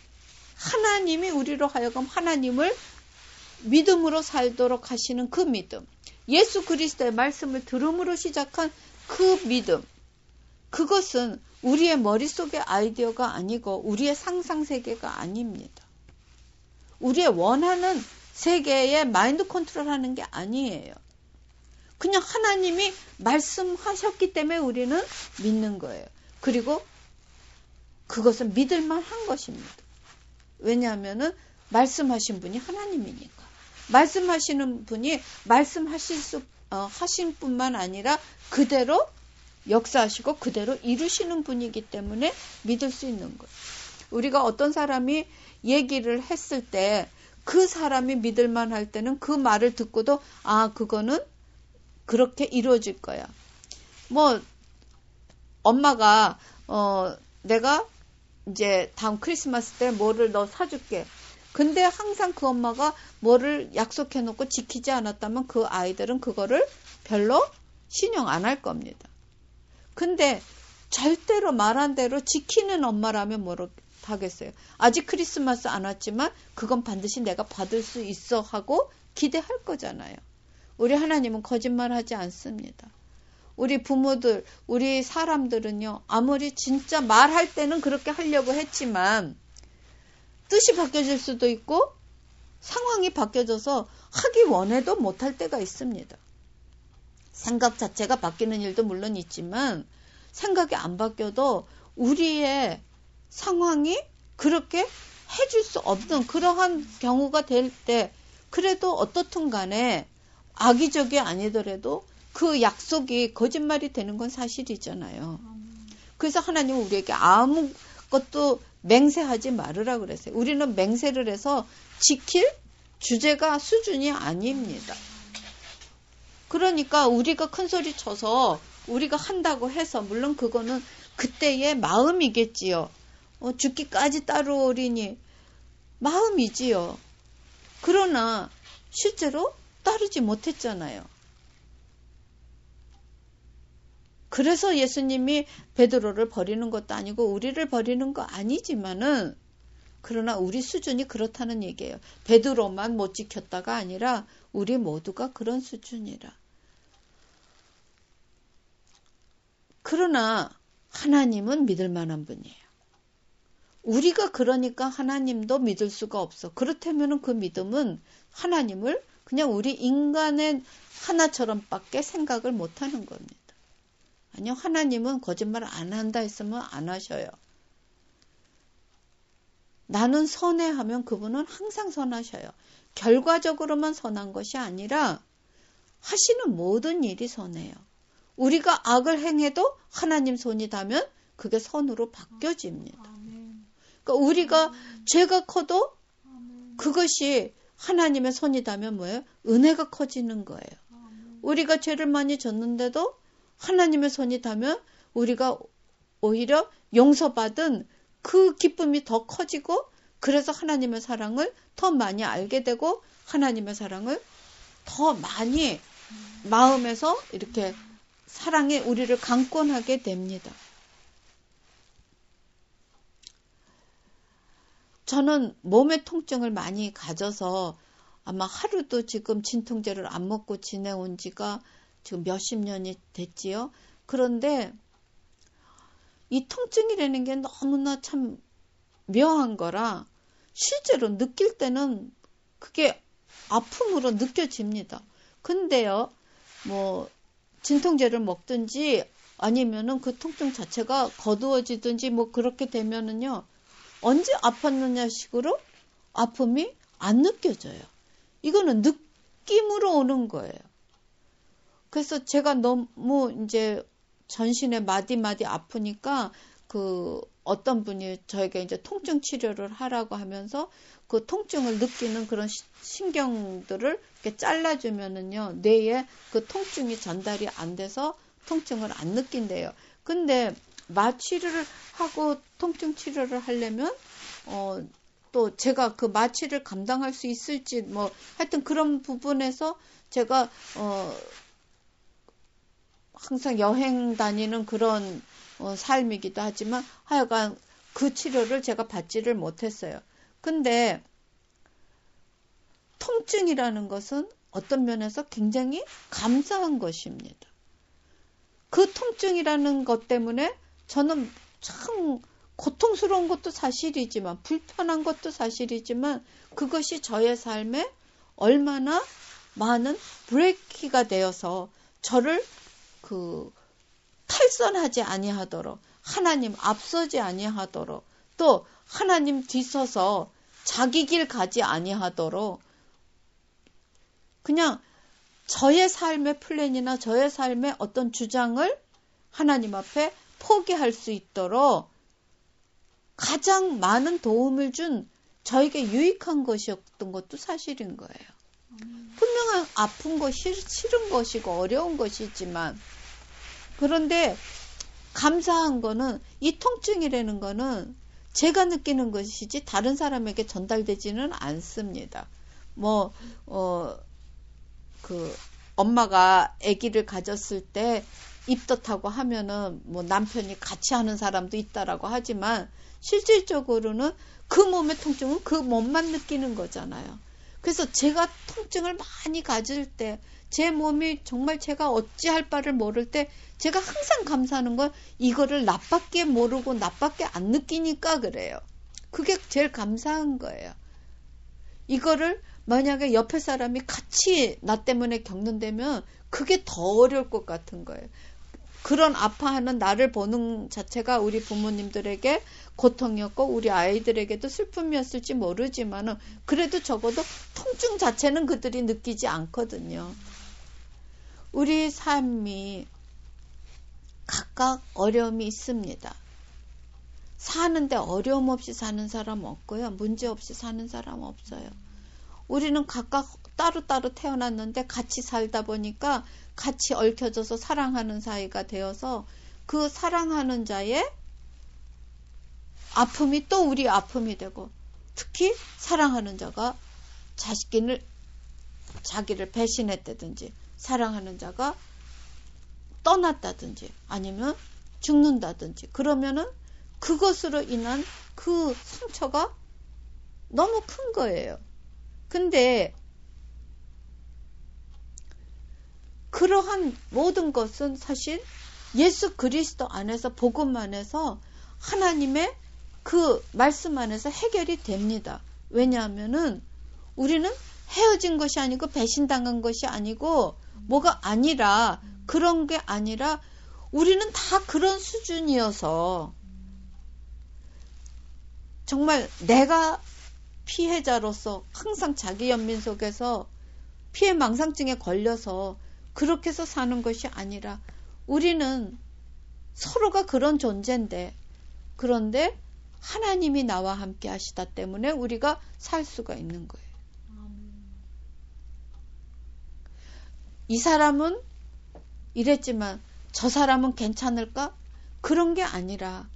하나님이 우리로 하여금 하나님을 믿음으로 살도록 하시는 그 믿음. 예수 그리스도의 말씀을 들음으로 시작한 그 믿음. 그것은 우리의 머릿속의 아이디어가 아니고 우리의 상상세계가 아닙니다. 우리의 원하는 세계에 마인드 컨트롤하는 게 아니에요. 그냥 하나님이 말씀하셨기 때문에 우리는 믿는 거예요. 그리고 그것은 믿을만 한 것입니다. 왜냐하면은 말씀하신 분이 하나님이니까. 말씀하시는 분이 말씀하실 수, 어, 하신 뿐만 아니라 그대로 역사하시고 그대로 이루시는 분이기 때문에 믿을 수 있는 거예요. 우리가 어떤 사람이 얘기를 했을 때 그 사람이 믿을만 할 때는 그 말을 듣고도 아 그거는 그렇게 이루어질 거야. 뭐 엄마가 어 내가 이제 다음 크리스마스 때 뭐를 너 사줄게. 근데 항상 그 엄마가 뭐를 약속해놓고 지키지 않았다면 그 아이들은 그거를 별로 신용 안 할 겁니다. 근데 절대로 말한 대로 지키는 엄마라면 뭐로 하겠어요. 아직 크리스마스 안 왔지만 그건 반드시 내가 받을 수 있어 하고 기대할 거잖아요. 우리 하나님은 거짓말하지 않습니다. 우리 부모들, 우리 사람들은요. 아무리 진짜 말할 때는 그렇게 하려고 했지만 뜻이 바뀌어질 수도 있고 상황이 바뀌어져서 하기 원해도 못할 때가 있습니다. 생각 자체가 바뀌는 일도 물론 있지만 생각이 안 바뀌어도 우리의 상황이 그렇게 해줄 수 없는 그러한 경우가 될 때 그래도 어떻든 간에 악의적이 아니더라도 그 약속이 거짓말이 되는 건 사실이잖아요. 그래서 하나님은 우리에게 아무것도 맹세하지 말으라 그랬어요. 우리는 맹세를 해서 지킬 주제가 수준이 아닙니다. 그러니까 우리가 큰 소리 쳐서 우리가 한다고 해서 물론 그거는 그때의 마음이겠지요. 어, 죽기까지 따르오리니 마음이지요. 그러나 실제로 따르지 못했잖아요. 그래서 예수님이 베드로를 버리는 것도 아니고 우리를 버리는 거 아니지만은 그러나 우리 수준이 그렇다는 얘기예요. 베드로만 못 지켰다가 아니라 우리 모두가 그런 수준이라. 그러나 하나님은 믿을 만한 분이에요. 우리가 그러니까 하나님도 믿을 수가 없어. 그렇다면 그 믿음은 하나님을 그냥 우리 인간의 하나처럼밖에 생각을 못하는 겁니다. 아니요, 하나님은 거짓말 안 한다 했으면 안 하셔요. 나는 선해하면 그분은 항상 선하셔요. 결과적으로만 선한 것이 아니라 하시는 모든 일이 선해요. 우리가 악을 행해도 하나님 손이 닿으면 그게 선으로 바뀌어집니다. 그러니까 우리가 죄가 커도 그것이 하나님의 손이 닿으면 뭐예요? 은혜가 커지는 거예요. 우리가 죄를 많이 졌는데도 하나님의 손이 닿으면 우리가 오히려 용서받은 그 기쁨이 더 커지고, 그래서 하나님의 사랑을 더 많이 알게 되고 하나님의 사랑을 더 많이 마음에서 이렇게 사랑이 우리를 강권하게 됩니다. 저는 몸의 통증을 많이 가져서 아마 하루도 지금 진통제를 안 먹고 지내온 지가 지금 몇십 년이 됐지요. 그런데 이 통증이라는 게 너무나 참 묘한 거라 실제로 느낄 때는 그게 아픔으로 느껴집니다. 근데요, 뭐 진통제를 먹든지 아니면은 그 통증 자체가 거두어지든지 뭐 그렇게 되면은요, 언제 아팠느냐 식으로 아픔이 안 느껴져요. 이거는 느낌으로 오는 거예요. 그래서 제가 너무 이제 전신에 마디마디 아프니까 그 어떤 분이 저에게 이제 통증 치료를 하라고 하면서 그 통증을 느끼는 그런 시, 신경들을 이렇게 잘라주면은요, 뇌에 그 통증이 전달이 안 돼서 통증을 안 느낀대요. 근데 마취를 하고 통증 치료를 하려면 어, 또 제가 그 마취를 감당할 수 있을지 뭐 하여튼 그런 부분에서 제가 어, 항상 여행 다니는 그런 어, 삶이기도 하지만 하여간 그 치료를 제가 받지를 못했어요. 근데 통증이라는 것은 어떤 면에서 굉장히 감사한 것입니다. 그 통증이라는 것 때문에 저는 참 고통스러운 것도 사실이지만 불편한 것도 사실이지만 그것이 저의 삶에 얼마나 많은 브레이크가 되어서 저를 그 탈선하지 아니하도록, 하나님 앞서지 아니하도록, 또 하나님 뒤서서 자기 길 가지 아니하도록 그냥 저의 삶의 플랜이나 저의 삶의 어떤 주장을 하나님 앞에 포기할 수 있도록 가장 많은 도움을 준 저에게 유익한 것이었던 것도 사실인 거예요. 분명한 아픈 것이 싫은 것이고 어려운 것이지만, 그런데 감사한 거는 이 통증이라는 거는 제가 느끼는 것이지 다른 사람에게 전달되지는 않습니다. 뭐, 어, 그, 엄마가 아기를 가졌을 때 입덧하고 하면은 뭐 남편이 같이 하는 사람도 있다라고 하지만 실질적으로는 그 몸의 통증은 그 몸만 느끼는 거잖아요. 그래서 제가 통증을 많이 가질 때, 제 몸이 정말 제가 어찌할 바를 모를 때 제가 항상 감사하는 건 이거를 나밖에 모르고 나밖에 안 느끼니까 그래요. 그게 제일 감사한 거예요. 이거를 만약에 옆에 사람이 같이 나 때문에 겪는다면 그게 더 어려울 것 같은 거예요. 그런 아파하는 나를 보는 자체가 우리 부모님들에게 고통이었고 우리 아이들에게도 슬픔이었을지 모르지만은 그래도 적어도 통증 자체는 그들이 느끼지 않거든요. 우리 삶이 각각 어려움이 있습니다. 사는데 어려움 없이 사는 사람 없고요. 문제 없이 사는 사람 없어요. 우리는 각각 따로따로 태어났는데 같이 살다 보니까 같이 얽혀져서 사랑하는 사이가 되어서 그 사랑하는 자의 아픔이 또 우리 아픔이 되고, 특히 사랑하는 자가 자식을 자기를 배신했다든지 사랑하는 자가 떠났다든지 아니면 죽는다든지 그러면은 그것으로 인한 그 상처가 너무 큰 거예요. 근데 그러한 모든 것은 사실 예수 그리스도 안에서, 복음 안에서, 하나님의 그 말씀 안에서 해결이 됩니다. 왜냐하면은 우리는 헤어진 것이 아니고 배신당한 것이 아니고 뭐가 아니라, 그런 게 아니라 우리는 다 그런 수준이어서 정말 내가 피해자로서 항상 자기 연민 속에서 피해 망상증에 걸려서 그렇게 해서 사는 것이 아니라 우리는 서로가 그런 존재인데, 그런데 하나님이 나와 함께 하시다 때문에 우리가 살 수가 있는 거예요. 이 사람은 이랬지만 저 사람은 괜찮을까? 그런 게 아니라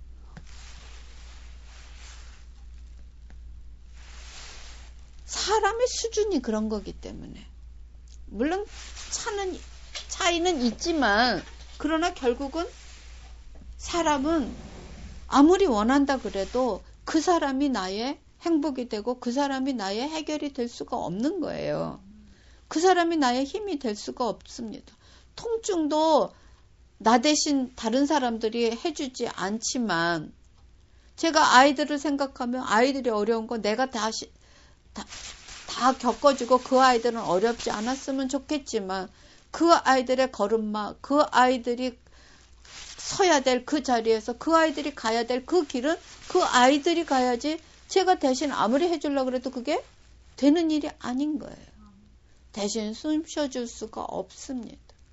사람의 수준이 그런 거기 때문에 물론 차는 차이는 있지만 그러나 결국은 사람은 아무리 원한다 그래도 그 사람이 나의 행복이 되고 그 사람이 나의 해결이 될 수가 없는 거예요. 그 사람이 나의 힘이 될 수가 없습니다. 통증도 나 대신 다른 사람들이 해주지 않지만 제가 아이들을 생각하면 아이들이 어려운 거 내가 다시 다, 다 겪어주고 그 아이들은 어렵지 않았으면 좋겠지만 그 아이들의 걸음마, 그 아이들이 서야 될 그 자리에서 그 아이들이 가야 될 그 길은 그 아이들이 가야지 제가 대신 아무리 해주려고 해도 그게 되는 일이 아닌 거예요. 대신 숨 쉬어줄 수가 없습니다.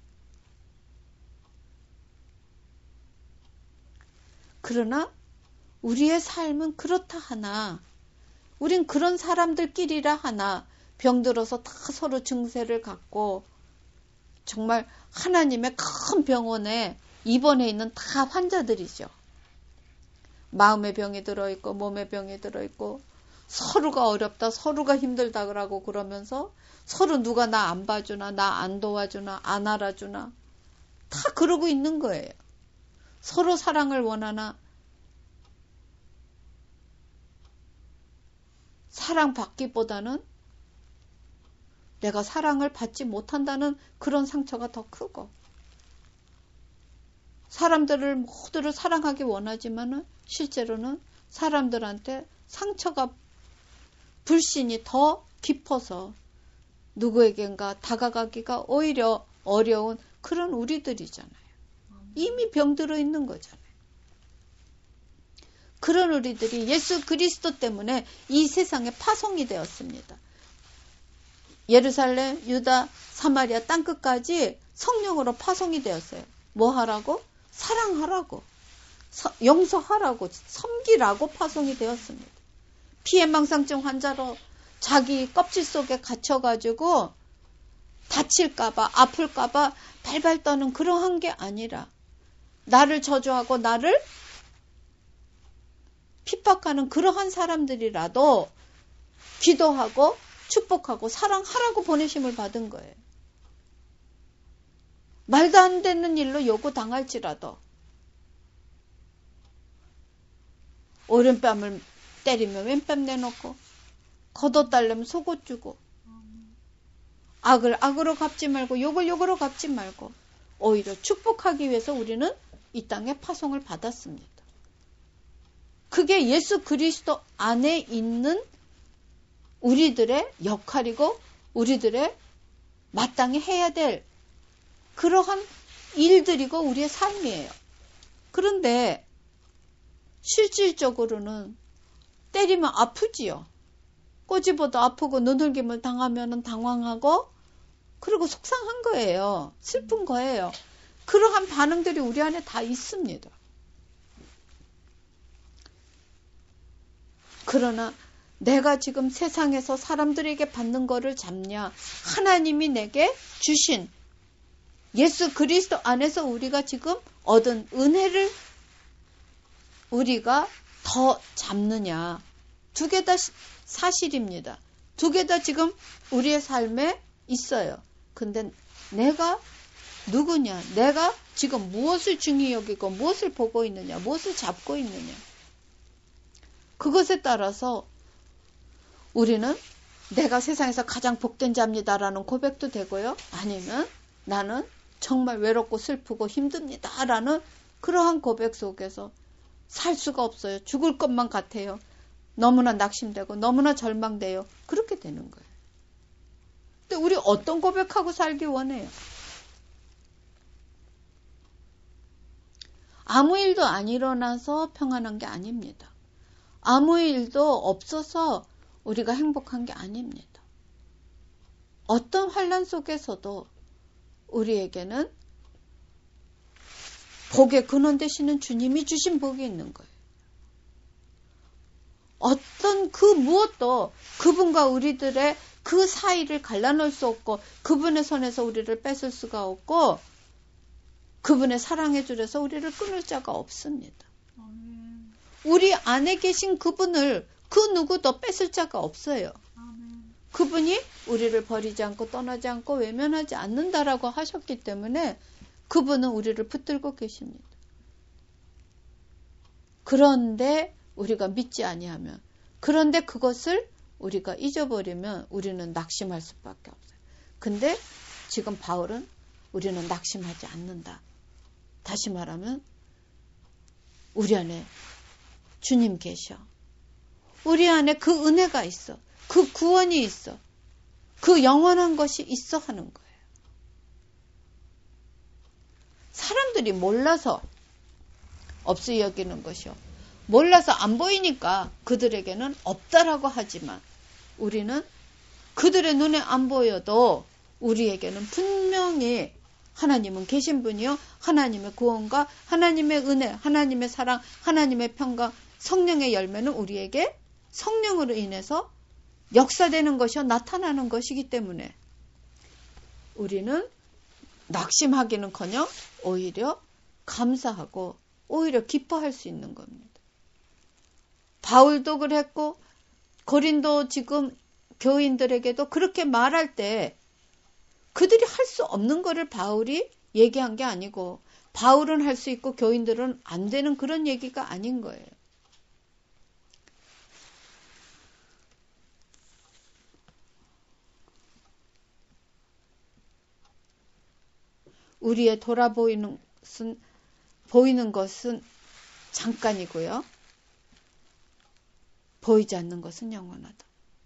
그러나 우리의 삶은 그렇다 하나 우린 그런 사람들끼리라 하나 병들어서 다 서로 증세를 갖고 정말 하나님의 큰 병원에 입원해 있는 다 환자들이죠. 마음의 병이 들어있고 몸의 병이 들어있고 서로가 어렵다 서로가 힘들다 그러고 그러면서 서로 누가 나 안 봐주나 나 안 도와주나 안 알아주나 다 그러고 있는 거예요. 서로 사랑을 원하나 사랑받기보다는 내가 사랑을 받지 못한다는 그런 상처가 더 크고 사람들을 모두를 사랑하기 원하지만은 실제로는 사람들한테 상처가 불신이 더 깊어서 누구에겐가 다가가기가 오히려 어려운 그런 우리들이잖아요. 이미 병들어 있는 거잖아요. 그런 우리들이 예수 그리스도 때문에 이 세상에 파송이 되었습니다. 예루살렘, 유다, 사마리아 땅끝까지 성령으로 파송이 되었어요. 뭐 하라고? 사랑하라고, 서, 용서하라고, 섬기라고 파송이 되었습니다. 피해망상증 환자로 자기 껍질 속에 갇혀가지고 다칠까봐, 아플까봐 발발 떠는 그러한 게 아니라 나를 저주하고 나를 핍박하는 그러한 사람들이라도 기도하고 축복하고 사랑하라고 보내심을 받은 거예요. 말도 안 되는 일로 요구당할지라도 오른뺨을 때리면 왼뺨 내놓고 겉옷 달래면 속옷 주고 악을 악으로 갚지 말고 욕을 욕으로 갚지 말고 오히려 축복하기 위해서 우리는 이 땅에 파송을 받았습니다. 그게 예수 그리스도 안에 있는 우리들의 역할이고 우리들의 마땅히 해야 될 그러한 일들이고 우리의 삶이에요. 그런데 실질적으로는 때리면 아프지요. 꼬집어도 아프고 누들김을 당하면 당황하고 그리고 속상한 거예요. 슬픈 거예요. 그러한 반응들이 우리 안에 다 있습니다. 그러나 내가 지금 세상에서 사람들에게 받는 거를 잡냐? 하나님이 내게 주신 예수 그리스도 안에서 우리가 지금 얻은 은혜를 우리가 더 잡느냐? 두 개 다 사실입니다. 두 개 다 지금 우리의 삶에 있어요. 근데 내가 누구냐? 내가 지금 무엇을 중히 여기고 무엇을 보고 있느냐? 무엇을 잡고 있느냐? 그것에 따라서 우리는 내가 세상에서 가장 복된 자입니다라는 고백도 되고요. 아니면 나는 정말 외롭고 슬프고 힘듭니다라는 그러한 고백 속에서 살 수가 없어요. 죽을 것만 같아요. 너무나 낙심되고 너무나 절망돼요. 그렇게 되는 거예요. 근데 우리 어떤 고백하고 살기 원해요? 아무 일도 안 일어나서 평안한 게 아닙니다. 아무 일도 없어서 우리가 행복한 게 아닙니다. 어떤 환난 속에서도 우리에게는 복의 근원 되시는 주님이 주신 복이 있는 거예요. 어떤 그 무엇도 그분과 우리들의 그 사이를 갈라놓을 수 없고 그분의 손에서 우리를 뺏을 수가 없고 그분의 사랑의 줄에서 우리를 끊을 자가 없습니다. 아멘. 우리 안에 계신 그분을 그 누구도 뺏을 자가 없어요. 아멘. 그분이 우리를 버리지 않고 떠나지 않고 외면하지 않는다라고 하셨기 때문에 그분은 우리를 붙들고 계십니다. 그런데 우리가 믿지 아니하면, 그런데 그것을 우리가 잊어버리면 우리는 낙심할 수밖에 없어요. 근데 지금 바울은 우리는 낙심하지 않는다. 다시 말하면 우리 안에 주님 계셔. 우리 안에 그 은혜가 있어. 그 구원이 있어. 그 영원한 것이 있어 하는 거예요. 사람들이 몰라서 없이 여기는 것이요. 몰라서 안 보이니까 그들에게는 없다라고 하지만 우리는 그들의 눈에 안 보여도 우리에게는 분명히 하나님은 계신 분이요. 하나님의 구원과 하나님의 은혜, 하나님의 사랑, 하나님의 평강, 성령의 열매는 우리에게 성령으로 인해서 역사되는 것이요. 나타나는 것이기 때문에 우리는 낙심하기는커녕 오히려 감사하고 오히려 기뻐할 수 있는 겁니다. 바울도 그랬고 고린도 지금 교인들에게도 그렇게 말할 때 그들이 할 수 없는 거를 바울이 얘기한 게 아니고 바울은 할 수 있고 교인들은 안 되는 그런 얘기가 아닌 거예요. 우리의 돌아보이는 것은, 보이는 것은 잠깐이고요. 보이지 않는 것은 영원하다.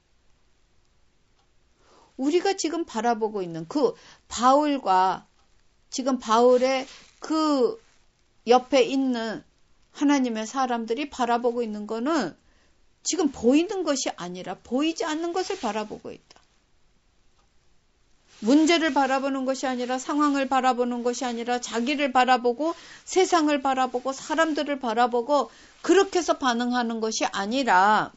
우리가 지금 바라보고 있는 그 바울과 지금 바울의 그 옆에 있는 하나님의 사람들이 바라보고 있는 거는 지금 보이는 것이 아니라 보이지 않는 것을 바라보고 있다. 문제를 바라보는 것이 아니라 상황을 바라보는 것이 아니라 자기를 바라보고 세상을 바라보고 사람들을 바라보고 그렇게 해서 반응하는 것이 아니라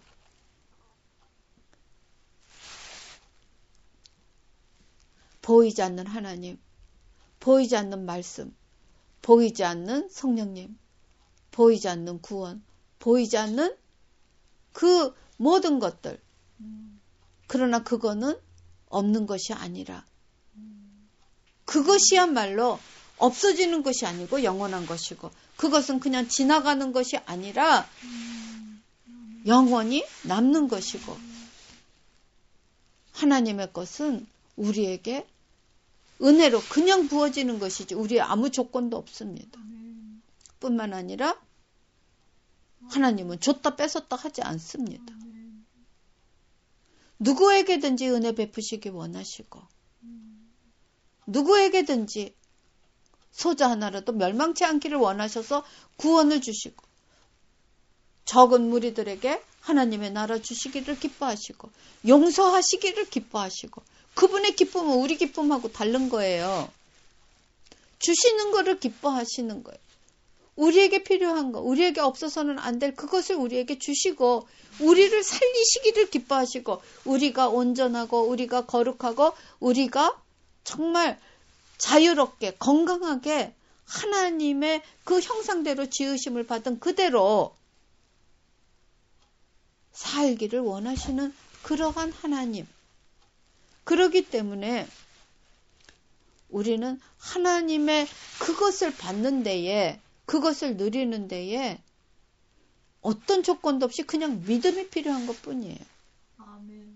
보이지 않는 하나님, 보이지 않는 말씀, 보이지 않는 성령님, 보이지 않는 구원, 보이지 않는 그 모든 것들. 그러나 그거는 없는 것이 아니라 그것이야말로 없어지는 것이 아니고 영원한 것이고 그것은 그냥 지나가는 것이 아니라 영원히 남는 것이고 하나님의 것은 우리에게 은혜로 그냥 부어지는 것이지 우리의 아무 조건도 없습니다. 뿐만 아니라 하나님은 줬다 뺏었다 하지 않습니다. 누구에게든지 은혜 베푸시기 원하시고 누구에게든지 소자 하나라도 멸망치 않기를 원하셔서 구원을 주시고 적은 무리들에게 하나님의 나라 주시기를 기뻐하시고 용서하시기를 기뻐하시고 그분의 기쁨은 우리 기쁨하고 다른 거예요. 주시는 거를 기뻐하시는 거예요. 우리에게 필요한 거, 우리에게 없어서는 안 될 그것을 우리에게 주시고 우리를 살리시기를 기뻐하시고 우리가 온전하고 우리가 거룩하고 우리가 정말 자유롭게 건강하게 하나님의 그 형상대로 지으심을 받은 그대로 살기를 원하시는 그러한 하나님. 그렇기 때문에 우리는 하나님의 그것을 받는 데에 그것을 누리는 데에 어떤 조건도 없이 그냥 믿음이 필요한 것뿐이에요. 아멘.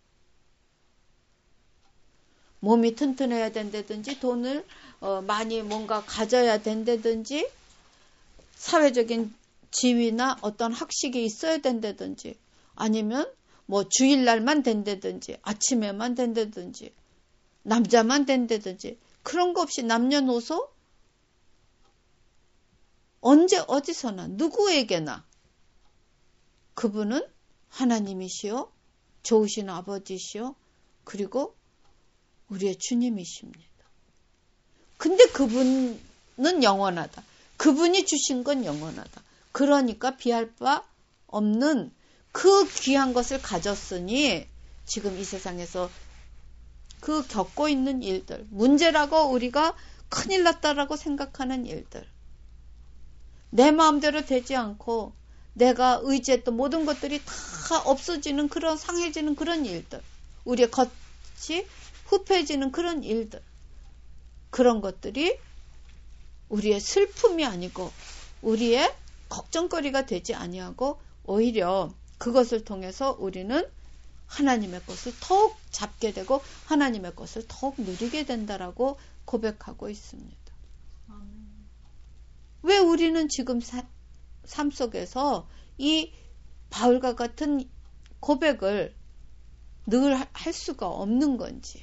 몸이 튼튼해야 된다든지 돈을 어, 많이 뭔가 가져야 된다든지 사회적인 지위나 어떤 학식이 있어야 된다든지 아니면 뭐 주일날만 된다든지 아침에만 된다든지 남자만 된다든지 그런 거 없이 남녀노소 언제 어디서나 누구에게나 그분은 하나님이시요 좋으신 아버지시요 그리고 우리의 주님이십니다. 근데 그분은 영원하다. 그분이 주신 건 영원하다. 그러니까 비할 바 없는 그 귀한 것을 가졌으니 지금 이 세상에서 그 겪고 있는 일들, 문제라고 우리가 큰일 났다라고 생각하는 일들, 내 마음대로 되지 않고 내가 의지했던 모든 것들이 다 없어지는 그런 상해지는 그런 일들, 우리의 겉이 흡해지는 그런 일들, 그런 것들이 우리의 슬픔이 아니고 우리의 걱정거리가 되지 아니하고 오히려 그것을 통해서 우리는 하나님의 것을 더욱 잡게 되고 하나님의 것을 더욱 누리게 된다라고 고백하고 있습니다. 아멘. 왜 우리는 지금 사, 삶 속에서 이 바울과 같은 고백을 늘 할 수가 없는 건지.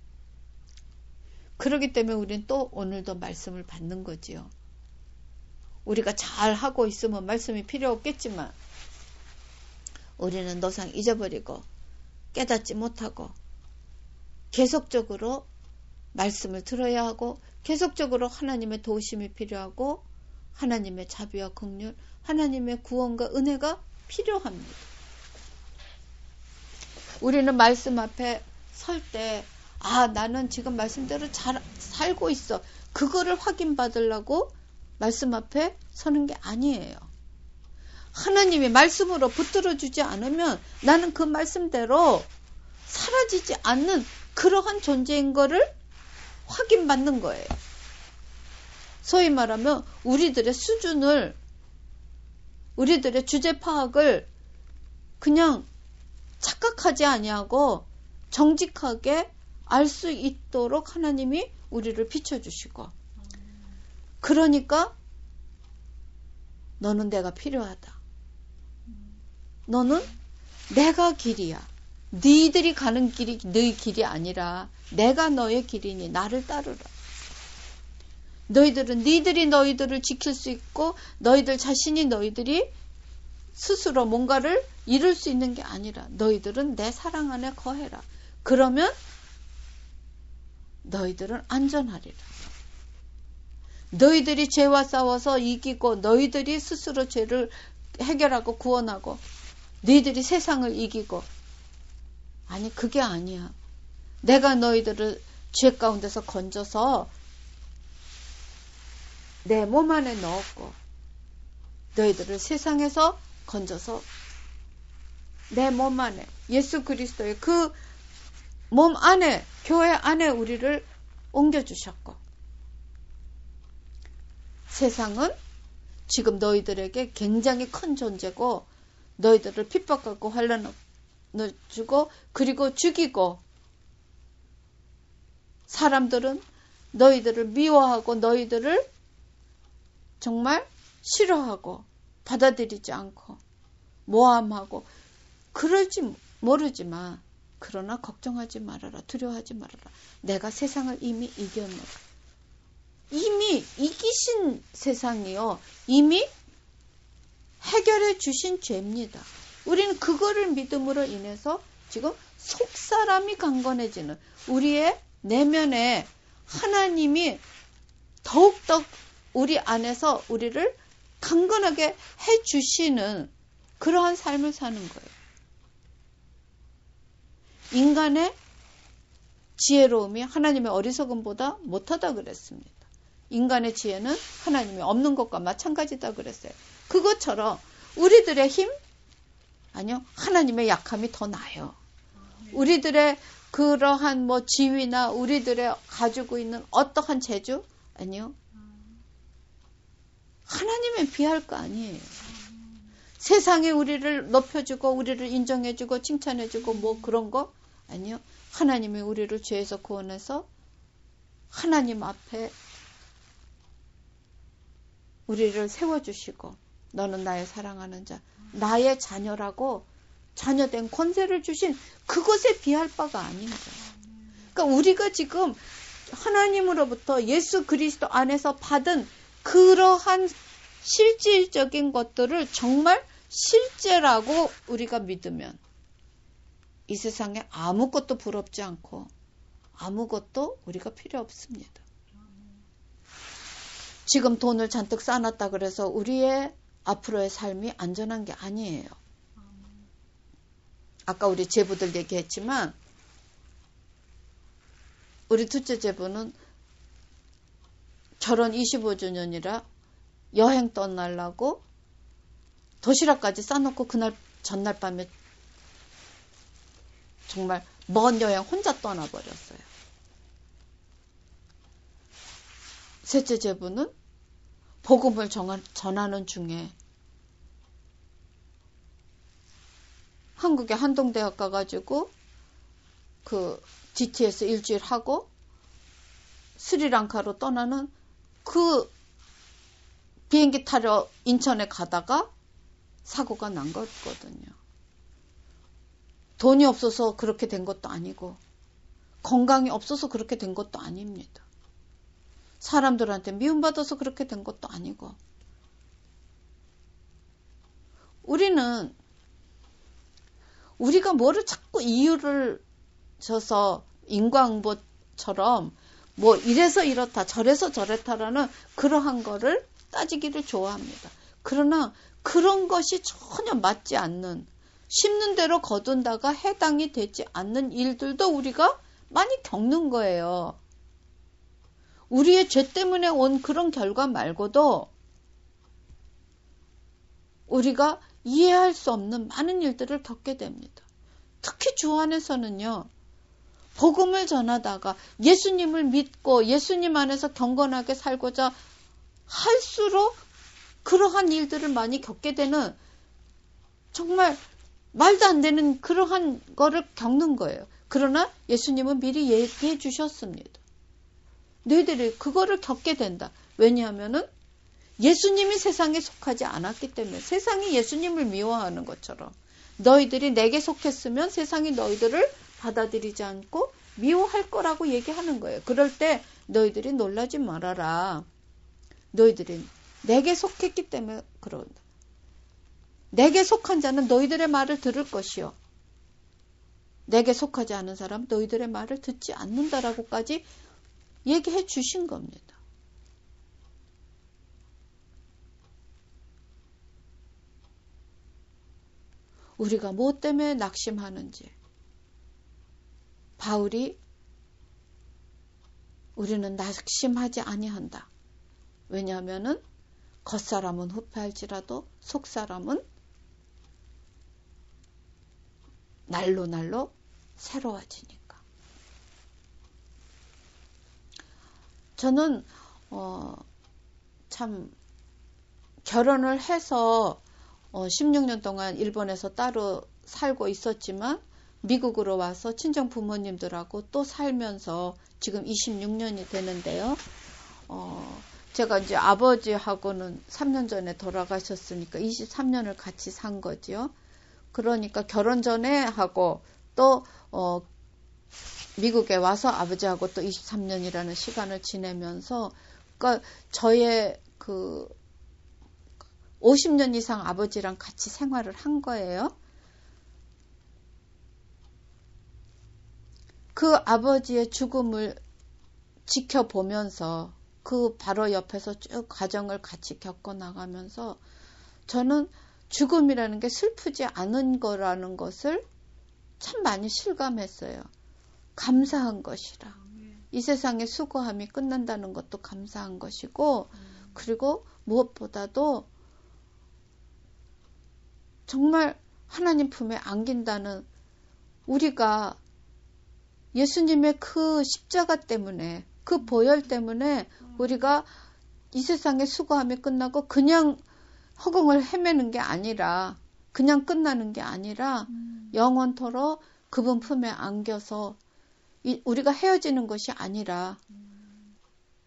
그렇기 때문에 우리는 또 오늘도 말씀을 받는 거지요. 우리가 잘 하고 있으면 말씀이 필요 없겠지만 우리는 노상 잊어버리고 깨닫지 못하고 계속적으로 말씀을 들어야 하고 계속적으로 하나님의 도우심이 필요하고 하나님의 자비와 긍휼, 하나님의 구원과 은혜가 필요합니다. 우리는 말씀 앞에 설 때 아, 나는 지금 말씀대로 잘 살고 있어. 그거를 확인받으려고 말씀 앞에 서는 게 아니에요. 하나님이 말씀으로 붙들어 주지 않으면 나는 그 말씀대로 사라지지 않는 그러한 존재인 거를 확인받는 거예요. 소위 말하면 우리들의 수준을, 우리들의 주제 파악을 그냥 착각하지 아니하고 정직하게 알 수 있도록 하나님이 우리를 비춰주시고, 그러니까 너는 내가 필요하다. 너는 내가 길이야. 너희들이 가는 길이 너희 길이 아니라 내가 너의 길이니 나를 따르라. 너희들은 너희들이 너희들을 지킬 수 있고 너희들 자신이 너희들이 스스로 뭔가를 이룰 수 있는 게 아니라 너희들은 내 사랑 안에 거해라. 그러면 너희들은 안전하리라. 너희들이 죄와 싸워서 이기고 너희들이 스스로 죄를 해결하고 구원하고 너희들이 세상을 이기고, 아니 그게 아니야. 내가 너희들을 죄 가운데서 건져서 내 몸 안에 넣었고 너희들을 세상에서 건져서 내 몸 안에 예수 그리스도의 그 몸 안에 교회 안에 우리를 옮겨주셨고, 세상은 지금 너희들에게 굉장히 큰 존재고 너희들을 핍박하고 환난을 주고 그리고 죽이고, 사람들은 너희들을 미워하고 너희들을 정말 싫어하고 받아들이지 않고 모함하고 그럴지 모르지만, 그러나 걱정하지 말아라. 두려워하지 말아라. 내가 세상을 이미 이겼노라. 이미 이기신 세상이요. 이미 해결해 주신 죄입니다. 우리는 그거를 믿음으로 인해서 지금 속사람이 강건해지는, 우리의 내면에 하나님이 더욱더 우리 안에서 우리를 강건하게 해 주시는 그러한 삶을 사는 거예요. 인간의 지혜로움이 하나님의 어리석음보다 못하다 그랬습니다. 인간의 지혜는 하나님이 없는 것과 마찬가지다 그랬어요. 그것처럼 우리들의 힘? 아니요. 하나님의 약함이 더 나아요. 우리들의 그러한 뭐 지위나 우리들의 가지고 있는 어떠한 재주? 아니요. 하나님에 비할 거 아니에요. 세상에 우리를 높여주고 우리를 인정해주고 칭찬해주고 뭐 그런 거? 아니요. 하나님이 우리를 죄에서 구원해서 하나님 앞에 우리를 세워주시고 너는 나의 사랑하는 자, 나의 자녀라고 자녀된 권세를 주신 그것에 비할 바가 아닌 거예요. 그러니까 우리가 지금 하나님으로부터 예수 그리스도 안에서 받은 그러한 실질적인 것들을 정말 실제라고 우리가 믿으면 이 세상에 아무것도 부럽지 않고 아무것도 우리가 필요 없습니다. 지금 돈을 잔뜩 쌓아놨다 그래서 우리의 앞으로의 삶이 안전한 게 아니에요. 아까 우리 제부들 얘기했지만 우리 둘째 제부는 결혼 이십오 주년이라 여행 떠나려고 도시락까지 싸놓고 그날 전날 밤에 정말 먼 여행 혼자 떠나버렸어요. 셋째 제부는 복음을 전하는 중에 한국에 한동대학 가가지고 그 디티에스 일주일 하고 스리랑카로 떠나는 그 비행기 타러 인천에 가다가 사고가 난 거거든요. 돈이 없어서 그렇게 된 것도 아니고 건강이 없어서 그렇게 된 것도 아닙니다. 사람들한테 미움받아서 그렇게 된 것도 아니고 우리는 우리가 뭐를 자꾸 이유를 줘서 인과응보처럼 뭐 이래서 이렇다 저래서 저랬다라는 그러한 거를 따지기를 좋아합니다. 그러나 그런 것이 전혀 맞지 않는 심는 대로 거둔다가 해당이 되지 않는 일들도 우리가 많이 겪는 거예요. 우리의 죄 때문에 온 그런 결과 말고도 우리가 이해할 수 없는 많은 일들을 겪게 됩니다. 특히 주 안에서는요. 복음을 전하다가 예수님을 믿고 예수님 안에서 경건하게 살고자 할수록 그러한 일들을 많이 겪게 되는 정말 말도 안 되는 그러한 거를 겪는 거예요. 그러나 예수님은 미리 얘기해 주셨습니다. 너희들이 그거를 겪게 된다. 왜냐하면은 예수님이 세상에 속하지 않았기 때문에 세상이 예수님을 미워하는 것처럼 너희들이 내게 속했으면 세상이 너희들을 받아들이지 않고 미워할 거라고 얘기하는 거예요. 그럴 때 너희들이 놀라지 말아라. 너희들이 내게 속했기 때문에 그런다. 내게 속한 자는 너희들의 말을 들을 것이요. 내게 속하지 않은 사람은 너희들의 말을 듣지 않는다라고까지 얘기해 주신 겁니다. 우리가 뭐 때문에 낙심하는지 바울이 우리는 낙심하지 아니한다. 왜냐하면은 겉사람은 후패할지라도 속사람은 날로 날로 새로워지니까. 저는 어, 참 결혼을 해서 어, 십육 년 동안 일본에서 따로 살고 있었지만 미국으로 와서 친정 부모님들하고 또 살면서 지금 이십육 년이 되는데요. 어, 제가 이제 아버지하고는 삼 년 전에 돌아가셨으니까 이십삼 년을 같이 산 거지요. 그러니까 결혼 전에 하고 또 어, 미국에 와서 아버지하고 또 이십삼 년이라는 시간을 지내면서 그러니까 저의 그 오십 년 이상 아버지랑 같이 생활을 한 거예요. 그 아버지의 죽음을 지켜보면서 그 바로 옆에서 쭉 과정을 같이 겪어나가면서 저는 죽음이라는 게 슬프지 않은 거라는 것을 참 많이 실감했어요. 감사한 것이라. 이 세상의 수고함이 끝난다는 것도 감사한 것이고 그리고 무엇보다도 정말 하나님 품에 안긴다는 우리가 예수님의 그 십자가 때문에 그 보혈 때문에 우리가 이 세상의 수고함이 끝나고 그냥 허공을 헤매는 게 아니라 그냥 끝나는 게 아니라 음. 영원토록 그분 품에 안겨서 이, 우리가 헤어지는 것이 아니라 음.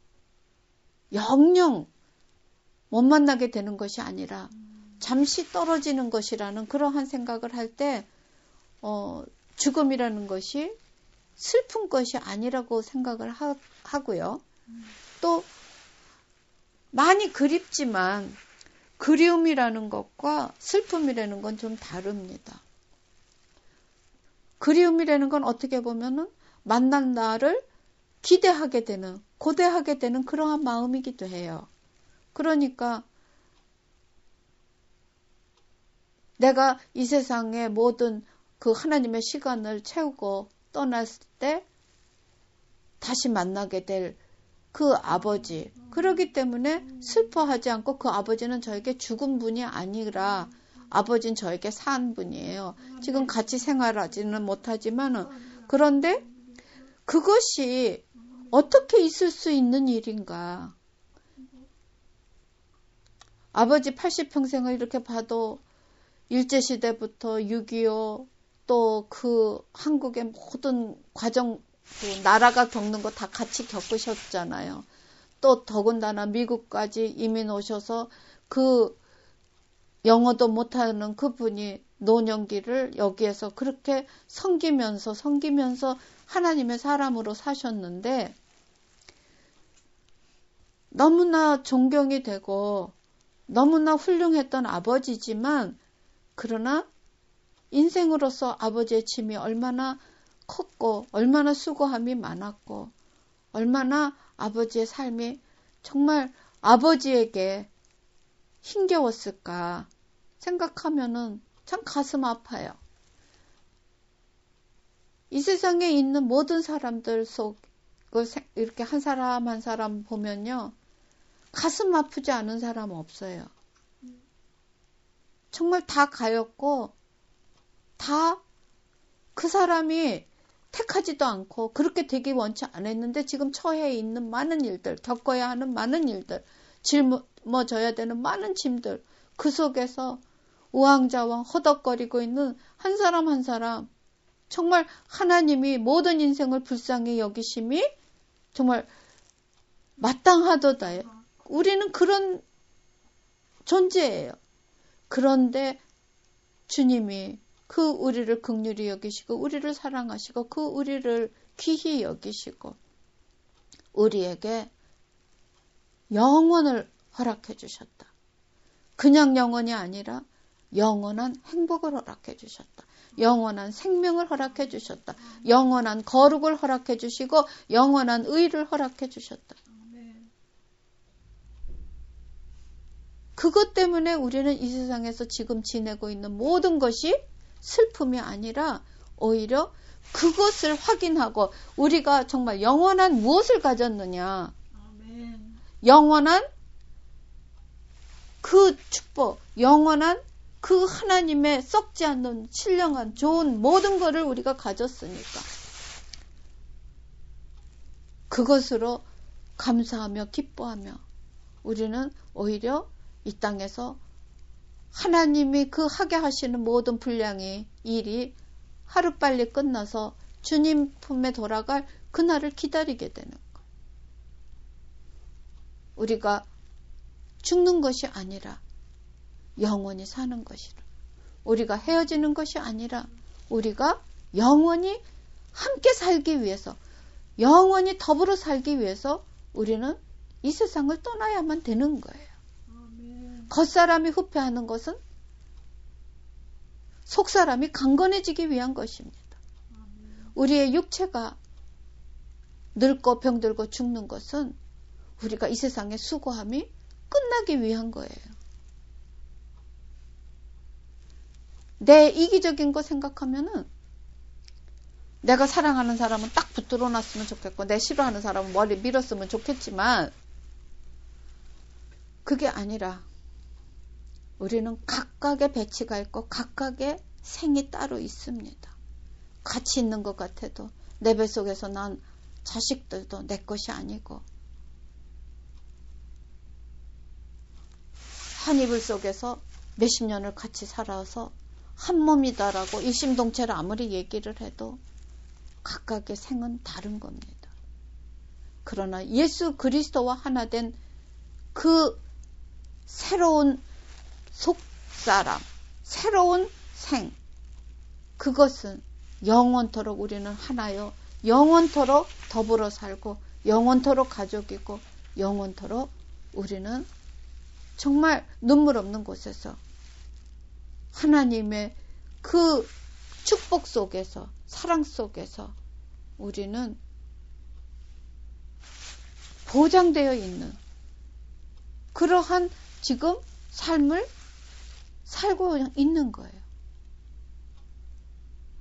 영영 못 만나게 되는 것이 아니라 음. 잠시 떨어지는 것이라는 그러한 생각을 할 때 어, 죽음이라는 것이 슬픈 것이 아니라고 생각을 하, 하고요. 음. 또 많이 그립지만 그리움이라는 것과 슬픔이라는 건 좀 다릅니다. 그리움이라는 건 어떻게 보면은 만난 날을 기대하게 되는, 고대하게 되는 그러한 마음이기도 해요. 그러니까 내가 이 세상의 모든 그 하나님의 시간을 채우고 떠났을 때 다시 만나게 될 그 아버지. 그렇기 때문에 슬퍼하지 않고 그 아버지는 저에게 죽은 분이 아니라 아버지는 저에게 산 분이에요. 지금 같이 생활하지는 못하지만은 그런데 그것이 어떻게 있을 수 있는 일인가. 아버지 팔십 평생을 이렇게 봐도 일제시대부터 육이오 또 그 한국의 모든 과정, 그 나라가 겪는 거 다 같이 겪으셨잖아요. 또 더군다나 미국까지 이민 오셔서 그 영어도 못하는 그분이 노년기를 여기에서 그렇게 섬기면서 섬기면서 하나님의 사람으로 사셨는데 너무나 존경이 되고 너무나 훌륭했던 아버지지만 그러나 인생으로서 아버지의 짐이 얼마나 컸고 얼마나 수고함이 많았고 얼마나 아버지의 삶이 정말 아버지에게 힘겨웠을까 생각하면은 참 가슴 아파요. 이 세상에 있는 모든 사람들 속 이렇게 한 사람 한 사람 보면요. 가슴 아프지 않은 사람 없어요. 정말 다 가였고 다 그 사람이 택하지도 않고 그렇게 되기 원치 않았는데 지금 처해 있는 많은 일들, 겪어야 하는 많은 일들, 짊어져야 되는 많은 짐들 그 속에서 우왕좌왕 허덕거리고 있는 한 사람 한 사람 정말 하나님이 모든 인생을 불쌍히 여기심이 정말 마땅하도다요. 우리는 그런 존재예요. 그런데 주님이 그 우리를 긍휼히 여기시고 우리를 사랑하시고 그 우리를 귀히 여기시고 우리에게 영원을 허락해 주셨다. 그냥 영원이 아니라 영원한 행복을 허락해 주셨다. 영원한 생명을 허락해 주셨다. 영원한 거룩을 허락해 주시고 영원한 의를 허락해 주셨다. 그것 때문에 우리는 이 세상에서 지금 지내고 있는 모든 것이 슬픔이 아니라 오히려 그것을 확인하고 우리가 정말 영원한 무엇을 가졌느냐. 아멘. 영원한 그 축복, 영원한 그 하나님의 썩지 않는 신령한 좋은 모든 것을 우리가 가졌으니까 그것으로 감사하며 기뻐하며 우리는 오히려 이 땅에서 하나님이 그 하게 하시는 모든 분량의 일이 하루빨리 끝나서 주님 품에 돌아갈 그날을 기다리게 되는 거예요. 우리가 죽는 것이 아니라 영원히 사는 것이라. 우리가 헤어지는 것이 아니라 우리가 영원히 함께 살기 위해서 영원히 더불어 살기 위해서 우리는 이 세상을 떠나야만 되는 거예요. 겉사람이 후패하는 것은 속사람이 강건해지기 위한 것입니다. 우리의 육체가 늙고 병들고 죽는 것은 우리가 이 세상의 수고함이 끝나기 위한 거예요. 내 이기적인 거 생각하면은 내가 사랑하는 사람은 딱 붙들어 놨으면 좋겠고 내 싫어하는 사람은 머리 밀었으면 좋겠지만 그게 아니라 우리는 각각의 배치가 있고 각각의 생이 따로 있습니다. 같이 있는 것 같아도 내 뱃속에서 난 자식들도 내 것이 아니고 한 이불 속에서 몇십 년을 같이 살아서 한 몸이다라고 일심동체를 아무리 얘기를 해도 각각의 생은 다른 겁니다. 그러나 예수 그리스도와 하나 된 그 새로운 속사람, 새로운 생, 그것은 영원토록 우리는 하나요. 영원토록 더불어 살고 영원토록 가족이고 영원토록 우리는 정말 눈물 없는 곳에서 하나님의 그 축복 속에서 사랑 속에서 우리는 보장되어 있는 그러한 지금 삶을 살고 있는 거예요.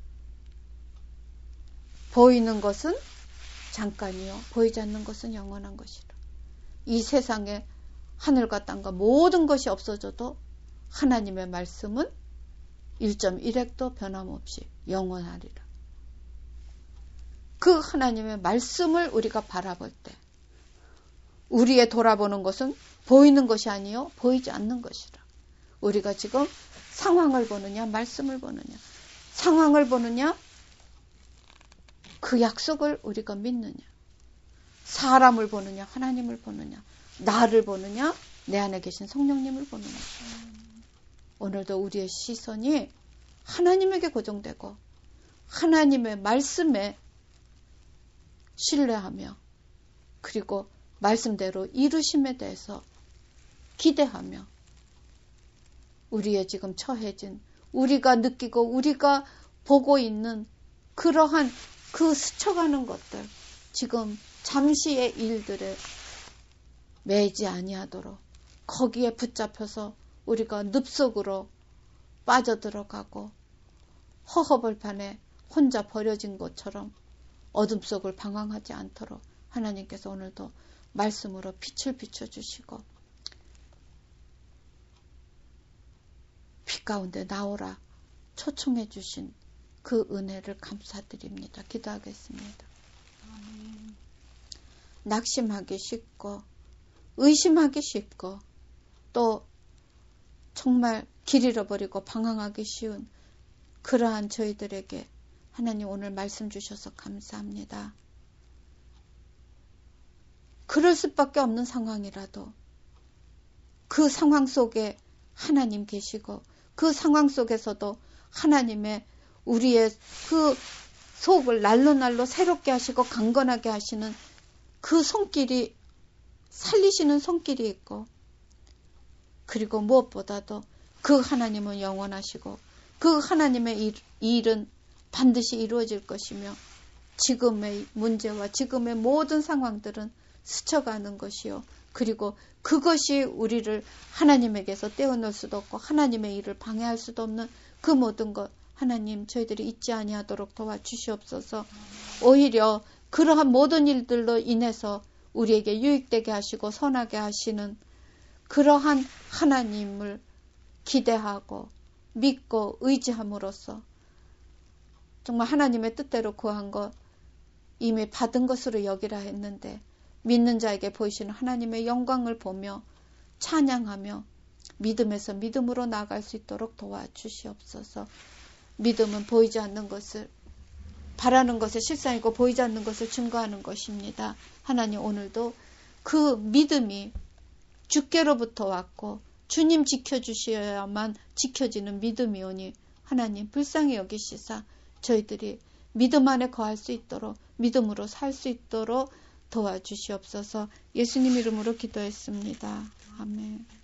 보이는 것은 잠깐이요 보이지 않는 것은 영원한 것이라. 이 세상에 하늘과 땅과 모든 것이 없어져도 하나님의 말씀은 일 점 일 핵도 변함없이 영원하리라. 그 하나님의 말씀을 우리가 바라볼 때 우리의 돌아보는 것은 보이는 것이 아니요 보이지 않는 것이라. 우리가 지금 상황을 보느냐 말씀을 보느냐, 상황을 보느냐 그 약속을 우리가 믿느냐, 사람을 보느냐 하나님을 보느냐, 나를 보느냐 내 안에 계신 성령님을 보느냐. 오늘도 우리의 시선이 하나님에게 고정되고 하나님의 말씀에 신뢰하며 그리고 말씀대로 이루심에 대해서 기대하며 우리의 지금 처해진 우리가 느끼고 우리가 보고 있는 그러한 그 스쳐가는 것들 지금 잠시의 일들에 매지 아니하도록 거기에 붙잡혀서 우리가 늪속으로 빠져들어가고 허허벌판에 혼자 버려진 것처럼 어둠 속을 방황하지 않도록 하나님께서 오늘도 말씀으로 빛을 비춰주시고 빛 가운데 나오라 초청해 주신 그 은혜를 감사드립니다. 기도하겠습니다. 아멘. 낙심하기 쉽고 의심하기 쉽고 또 정말 길 잃어버리고 방황하기 쉬운 그러한 저희들에게 하나님 오늘 말씀 주셔서 감사합니다. 그럴 수밖에 없는 상황이라도 그 상황 속에 하나님 계시고 그 상황 속에서도 하나님의 우리의 그 속을 날로 날로 새롭게 하시고 강건하게 하시는 그 손길이 살리시는 손길이 있고 그리고 무엇보다도 그 하나님은 영원하시고 그 하나님의 일, 일은 반드시 이루어질 것이며 지금의 문제와 지금의 모든 상황들은 스쳐가는 것이요. 그리고 그것이 우리를 하나님에게서 떼어놓을 수도 없고 하나님의 일을 방해할 수도 없는 그 모든 것 하나님 저희들이 잊지 아니하도록 도와주시옵소서. 오히려 그러한 모든 일들로 인해서 우리에게 유익되게 하시고 선하게 하시는 그러한 하나님을 기대하고 믿고 의지함으로써 정말 하나님의 뜻대로 구한 것 이미 받은 것으로 여기라 했는데 믿는 자에게 보이시는 하나님의 영광을 보며 찬양하며 믿음에서 믿음으로 나아갈 수 있도록 도와주시옵소서. 믿음은 보이지 않는 것을 바라는 것의 실상이고 보이지 않는 것을 증거하는 것입니다. 하나님 오늘도 그 믿음이 주께로부터 왔고 주님 지켜주셔야만 지켜지는 믿음이오니 하나님 불쌍히 여기시사 저희들이 믿음 안에 거할 수 있도록 믿음으로 살 수 있도록 도와주시옵소서. 예수님 이름으로 기도했습니다. 아멘.